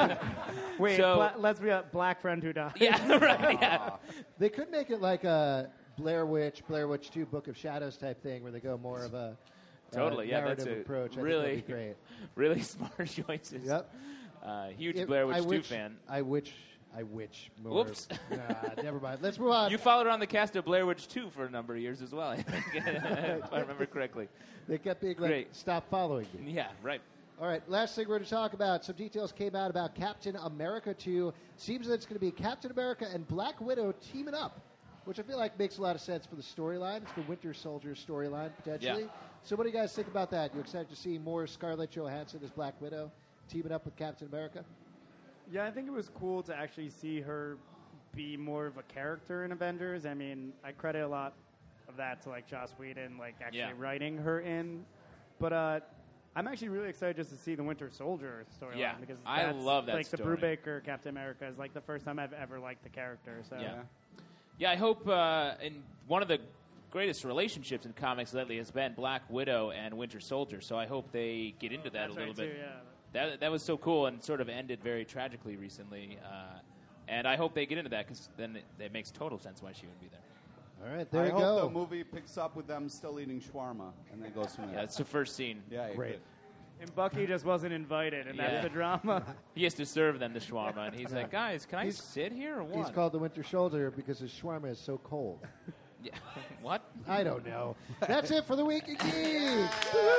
Wait, So- bla- let's be a black friend who died. yeah, right. Yeah. They could make it like a Blair Witch, Blair Witch two, Book of Shadows type thing, where they go more of a uh, Totally, yeah, that's narrative a approach. I really- think that'd be great. Really smart choices. Yep. Uh, huge It- Blair Witch I two wish, fan. I wish. I wish more. Whoops. Nah, never mind. Let's move on. You followed around the cast of Blair Witch two for a number of years as well, I think, if I remember correctly. They kept being like, Great. stop following me. Yeah, right. All right, last thing we're going to talk about. Some details came out about Captain America two. Seems that it's going to be Captain America and Black Widow teaming up, which I feel like makes a lot of sense for the storyline. It's the Winter Soldier storyline, potentially. Yeah. So what do you guys think about that? You excited to see more Scarlett Johansson as Black Widow teaming up with Captain America? Yeah, I think it was cool to actually see her be more of a character in Avengers. I mean, I credit a lot of that to like Joss Whedon, like actually Yeah. writing her in. But uh, I'm actually really excited just to see the Winter Soldier storyline. Yeah, because I that's, love that Like story. the Brubaker Captain America is like the first time I've ever liked the character. So Yeah. Yeah, I hope uh, in one of the greatest relationships in comics lately has been Black Widow and Winter Soldier, so I hope they get into that that's a little right bit. too. Yeah. That that was so cool and sort of ended very tragically recently. Uh, and I hope they get into that because then it, it makes total sense why she would be there. All right, there I you hope go. the movie picks up with them still eating shawarma and then goes from Yeah, there. that's the first scene. Yeah, Great. good. And Bucky just wasn't invited, and Yeah. that's the drama. He has to serve them the shawarma, and he's like, "Guys, can I He's- sit here or what?" He's called the Winter Soldier because his shawarma is so cold. Yeah. What? I don't know. That's it for the Week of Geek.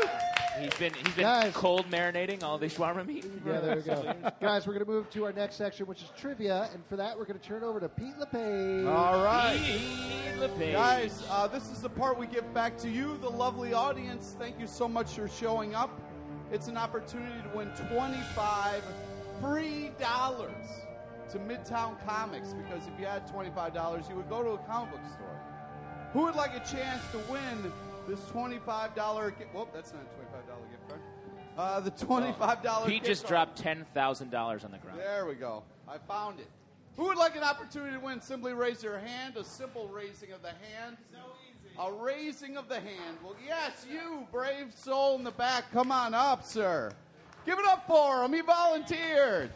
He's been he's been Guys. cold marinating all the shawarma meat. Yeah, there we go. Guys, we're going to move to our next section, which is trivia. And for that, we're going to turn over to Pete LePage. All right. Pete LePage. Guys, uh, this is the part we give back to you, the lovely audience. Thank you so much for showing up. It's an opportunity to win twenty-five free dollars to Midtown Comics, because if you had twenty-five dollars, you would go to a comic book store. Who would like a chance to win this twenty-five dollars gift? Whoop, that's not a twenty-five dollars gift card. Uh, the twenty-five dollars Pete gift just card. dropped ten thousand dollars on the ground. There we go. I found it. Who would like an opportunity to win? Simply raise your hand. A simple raising of the hand. So easy. A raising of the hand. Well, yes, you, brave soul in the back. Come on up, sir. Give it up for him. He volunteered.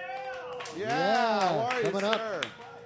Yeah. Yeah, How are you, coming up. sir?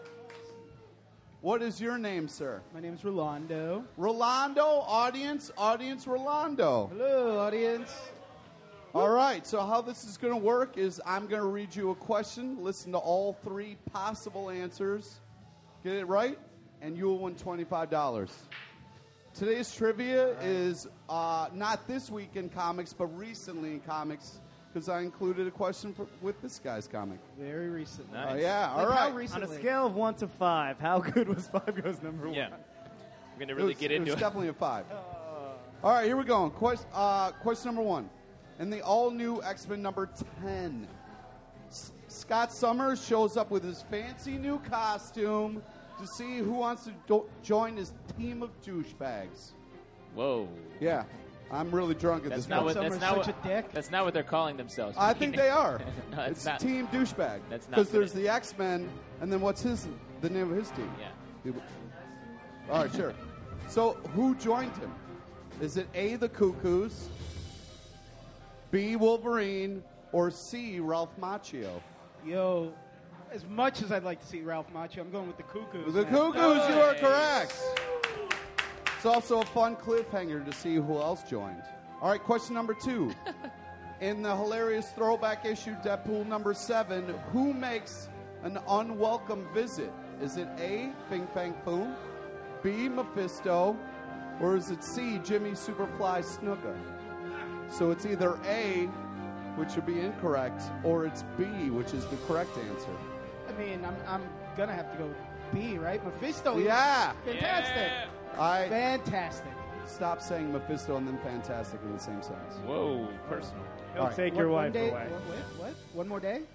What is your name, sir? My name is Rolando. Rolando, audience, audience, Rolando. Hello, audience. All right, so how this is going to work is I'm going to read you a question, listen to all three possible answers, get it right, and you will win twenty-five dollars. Today's trivia is uh, not this week in comics, but recently in comics, because I included a question for, with this guy's comic. Very recently. Nice. Oh, yeah, all Like how right. recently? On a scale of one to five, how good was Five Goes Number Yeah. One? We're going to It really was- get it into was it. definitely a five. All right, here we go. Quest, uh, question number one. In the all-new X-Men number ten, S- Scott Summers shows up with his fancy new costume to see who wants to do- join his team of douchebags. Whoa. Yeah, I'm really drunk at That's this not point. what that's Summer's not such what, a dick. that's not what they're calling themselves. I think they are. No, it's it's not. Team Douchebag. That's not Because there's good. the X-Men, and then what's his the name of his team? Yeah. All right, sure. So who joined him? Is it A, the Cuckoos, B, Wolverine, or C, Ralph Macchio? Yo, As much as I'd like to see Ralph Macchio, I'm going with the Cuckoos. The man. Cuckoos, you are correct. It's also a fun cliffhanger to see who else joined. All right, question number two. In the hilarious throwback issue, Deadpool number seven, who makes an unwelcome visit? Is it A, Fing Fang Foom, B, Mephisto, or is it C, Jimmy Superfly Snuka? So it's either A, which would be incorrect, or it's B, which is the correct answer. I mean, I'm, I'm going to have to go with B, right? Mephisto. is Yeah. Fantastic. I Fantastic. stop saying Mephisto and then fantastic in the same sentence. Whoa, personal. He'll All right. take One- your one wife day, away. What, what? What? One more day?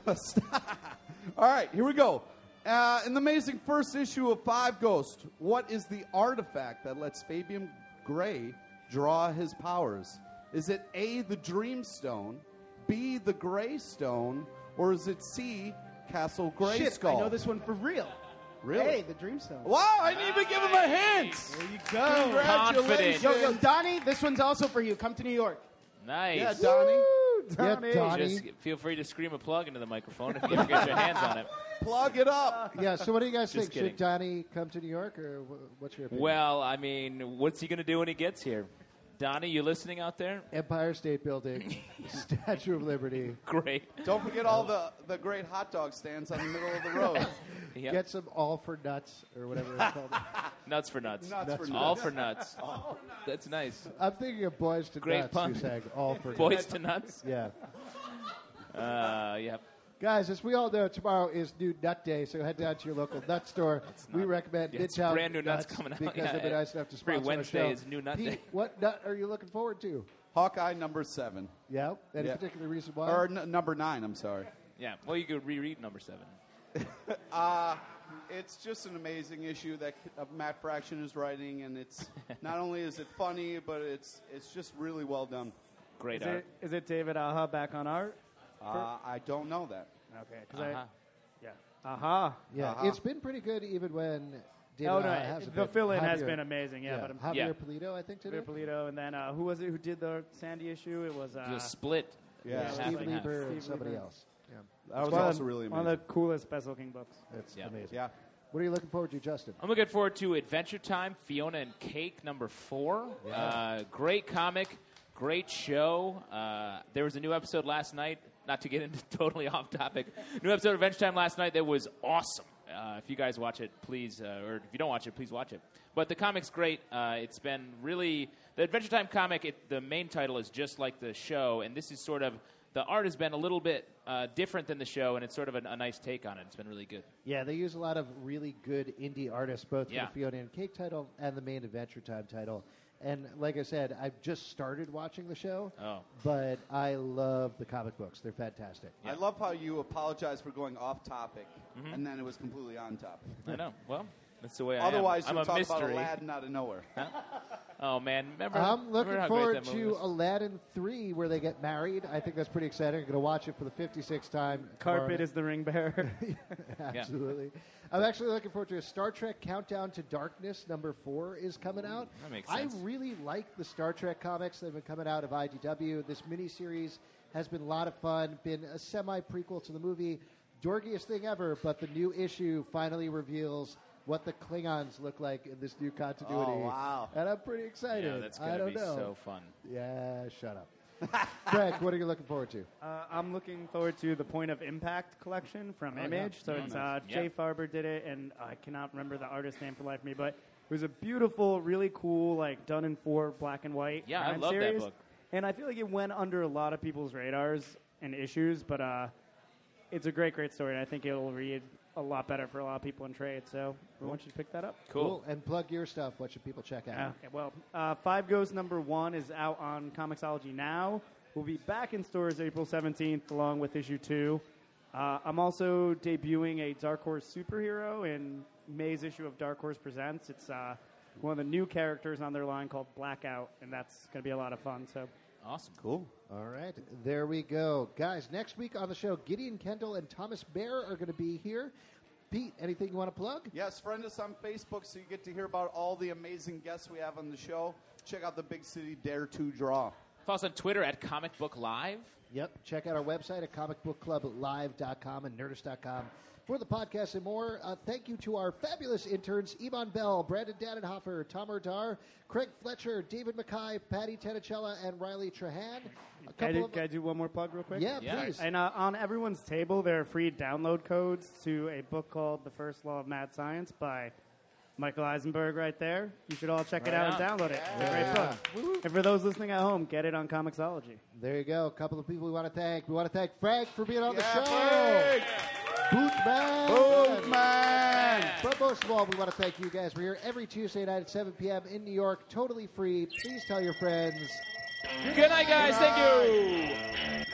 All right, here we go. Uh, in the amazing first issue of Five Ghost, what is the artifact that lets Fabian Gray draw his powers? Is it A, the Dreamstone, B, the Gray Stone, or is it C, Castle Grayskull? Shit, I know this one for real. Really? Hey, the Dreamstone. Wow, I didn't even give him a hint. There you go. Congratulations. Yo, yo, Donnie, this one's also for you. Come to New York. Nice. Yeah, Donnie. Yeah, Donnie. Donnie. Just feel free to scream a plug into the microphone if you ever get your hands on it. Plug it up. Yeah, so what do you guys Just think? kidding. Should Donnie come to New York, or wh- what's your opinion? Well, I mean, what's he going to do when he gets here? Donnie, you listening out there? Empire State Building, Statue of Liberty. Great. Don't forget all the, the great hot dog stands on the middle of the road. Yep. Get some all for nuts, or whatever it's called. Nuts for nuts. Nuts for All nuts. for nuts. That's nice. I'm thinking of Boys to Great Nuts, pun. who sang all for Boys nuts. to nuts? Yeah. Uh, yep. Guys, as we all know, tomorrow is New Nut Day, so head down to your local nut store. We not- recommend Yeah, it's Midtown brand new nuts coming out. because Yeah, they've been yeah. nice enough to Every sponsor our Wednesday show. is New Nut Pete, Day. what nut are you looking forward to? Hawkeye number seven. Yeah, any Yeah. particular reason why? Or n- number nine, I'm sorry. Yeah. Well, you could reread number seven. Uh, it's just an amazing issue that uh, Matt Fraction is writing, and it's not only is it funny, but it's it's just really well done. Great Is art. it, is it David Aha back on art? Uh, I don't know that. Okay. 'cause Uh-huh. I, yeah. Aha. yeah, Uh-huh. it's been pretty good even when David Oh, no. Aha hasn't The been. fill in has Javier- been amazing. Yeah. but I'm, Javier Yeah. Polito, I think, today. Javier Polito. And then uh, who was it who did the Sandy issue? It was. Uh, The split. Yeah. was Steve half and half. Lieber and Steve somebody Lieber. else. Yeah, That was one of also the- really One amazing. of the coolest, best looking books. it's Yeah. amazing. Yeah. What are you looking forward to, Justin? I'm looking forward to Adventure Time, Fiona and Cake, number four. Uh, great comic, great show. Uh, there was a new episode last night, not to get into totally off topic. New episode of Adventure Time last night that was awesome. Uh, if you guys watch it, please, uh, or if you don't watch it, please watch it. But the comic's great. Uh, it's been really, the Adventure Time comic, it, the main title is just like the show, and this is sort of, the art has been a little bit uh, different than the show, and it's sort of a, a nice take on it. It's been really good. Yeah, they use a lot of really good indie artists, both Yeah. for the Fiona and Cake title and the main Adventure Time title. And like I said, I've just started watching the show, Oh. but I love the comic books. They're fantastic. I love how you apologize for going off topic, and then it was completely on topic. I know. Well, that's the way I Otherwise, am. you'll I'm a talk mystery. about Aladdin out of nowhere. Oh man, remember? I'm looking remember how forward great that movie to was? Aladdin three, where they get married. I think that's pretty exciting. I'm going to watch it for the fifty-sixth time. Carpet tomorrow is the ring bearer. Absolutely. I'm actually looking forward to a Star Trek Countdown to Darkness number four is coming out. That makes I sense. really like the Star Trek comics that have been coming out of I D W. This miniseries has been a lot of fun, been a semi-prequel to the movie. Dorkiest thing ever, but the new issue finally reveals what the Klingons look like in this new continuity. Oh, wow. And I'm pretty excited. Yeah, that's I gonna don't be know. so fun. Yeah, shut up. Greg, what are you looking forward to? Uh, I'm looking forward to the Point of Impact collection from Oh, yeah. Image. So Mm, it's nice. uh, Yeah. Jay Farber did it, and I cannot remember the artist's name for the life of me, but it was a beautiful, really cool, like done in four black and white. Yeah, I crime love that series. book. And I feel like it went under a lot of people's radars and issues, but uh, it's a great, great story, and I think it'll read a lot better for a lot of people in trade. So I want you to pick that up. Cool. And plug your stuff. What should people check out? Uh, okay, well, uh, Five Ghosts number one is out on Comixology now. We'll be back in stores April seventeenth along with issue two. Uh, I'm also debuting a Dark Horse superhero in May's issue of Dark Horse Presents. It's uh, one of the new characters on their line called Blackout, and that's going to be a lot of fun. So Awesome. Cool. All right, there we go. Guys, next week on the show, Gideon Kendall and Thomas Bear are going to be here. Pete, anything you want to plug? Yes, friend us on Facebook so you get to hear about all the amazing guests we have on the show. Check out the Big City Dare two draw. Follow us on Twitter at Comic Book Live. Yep. Check out our website at comic book club live dot com and nerdist dot com for the podcast and more. Uh, thank you to our fabulous interns, Ivan Bell, Brandon Dannenhofer, Tom Erdar, Craig Fletcher, David Mackay, Patty Tenicella, and Riley Trahan. A Can I, couple do, of, can I do one more plug real quick? yeah, Yeah. please. And uh, on everyone's table, there are free download codes to a book called The First Law of Mad Science by Michael Eisenberg right there. You should all check it Right out on. and download it. It's a Yeah. great book. And for those listening at home, get it on Comixology. There you go. A couple of people we want to thank. We want to thank Frank for being on Yeah, the show. Frank! Bootman. Bootman! But most of all, we want to thank you guys. We're here every Tuesday night at seven p.m. in New York, totally free. Please tell your friends. Good night, guys. Thank you.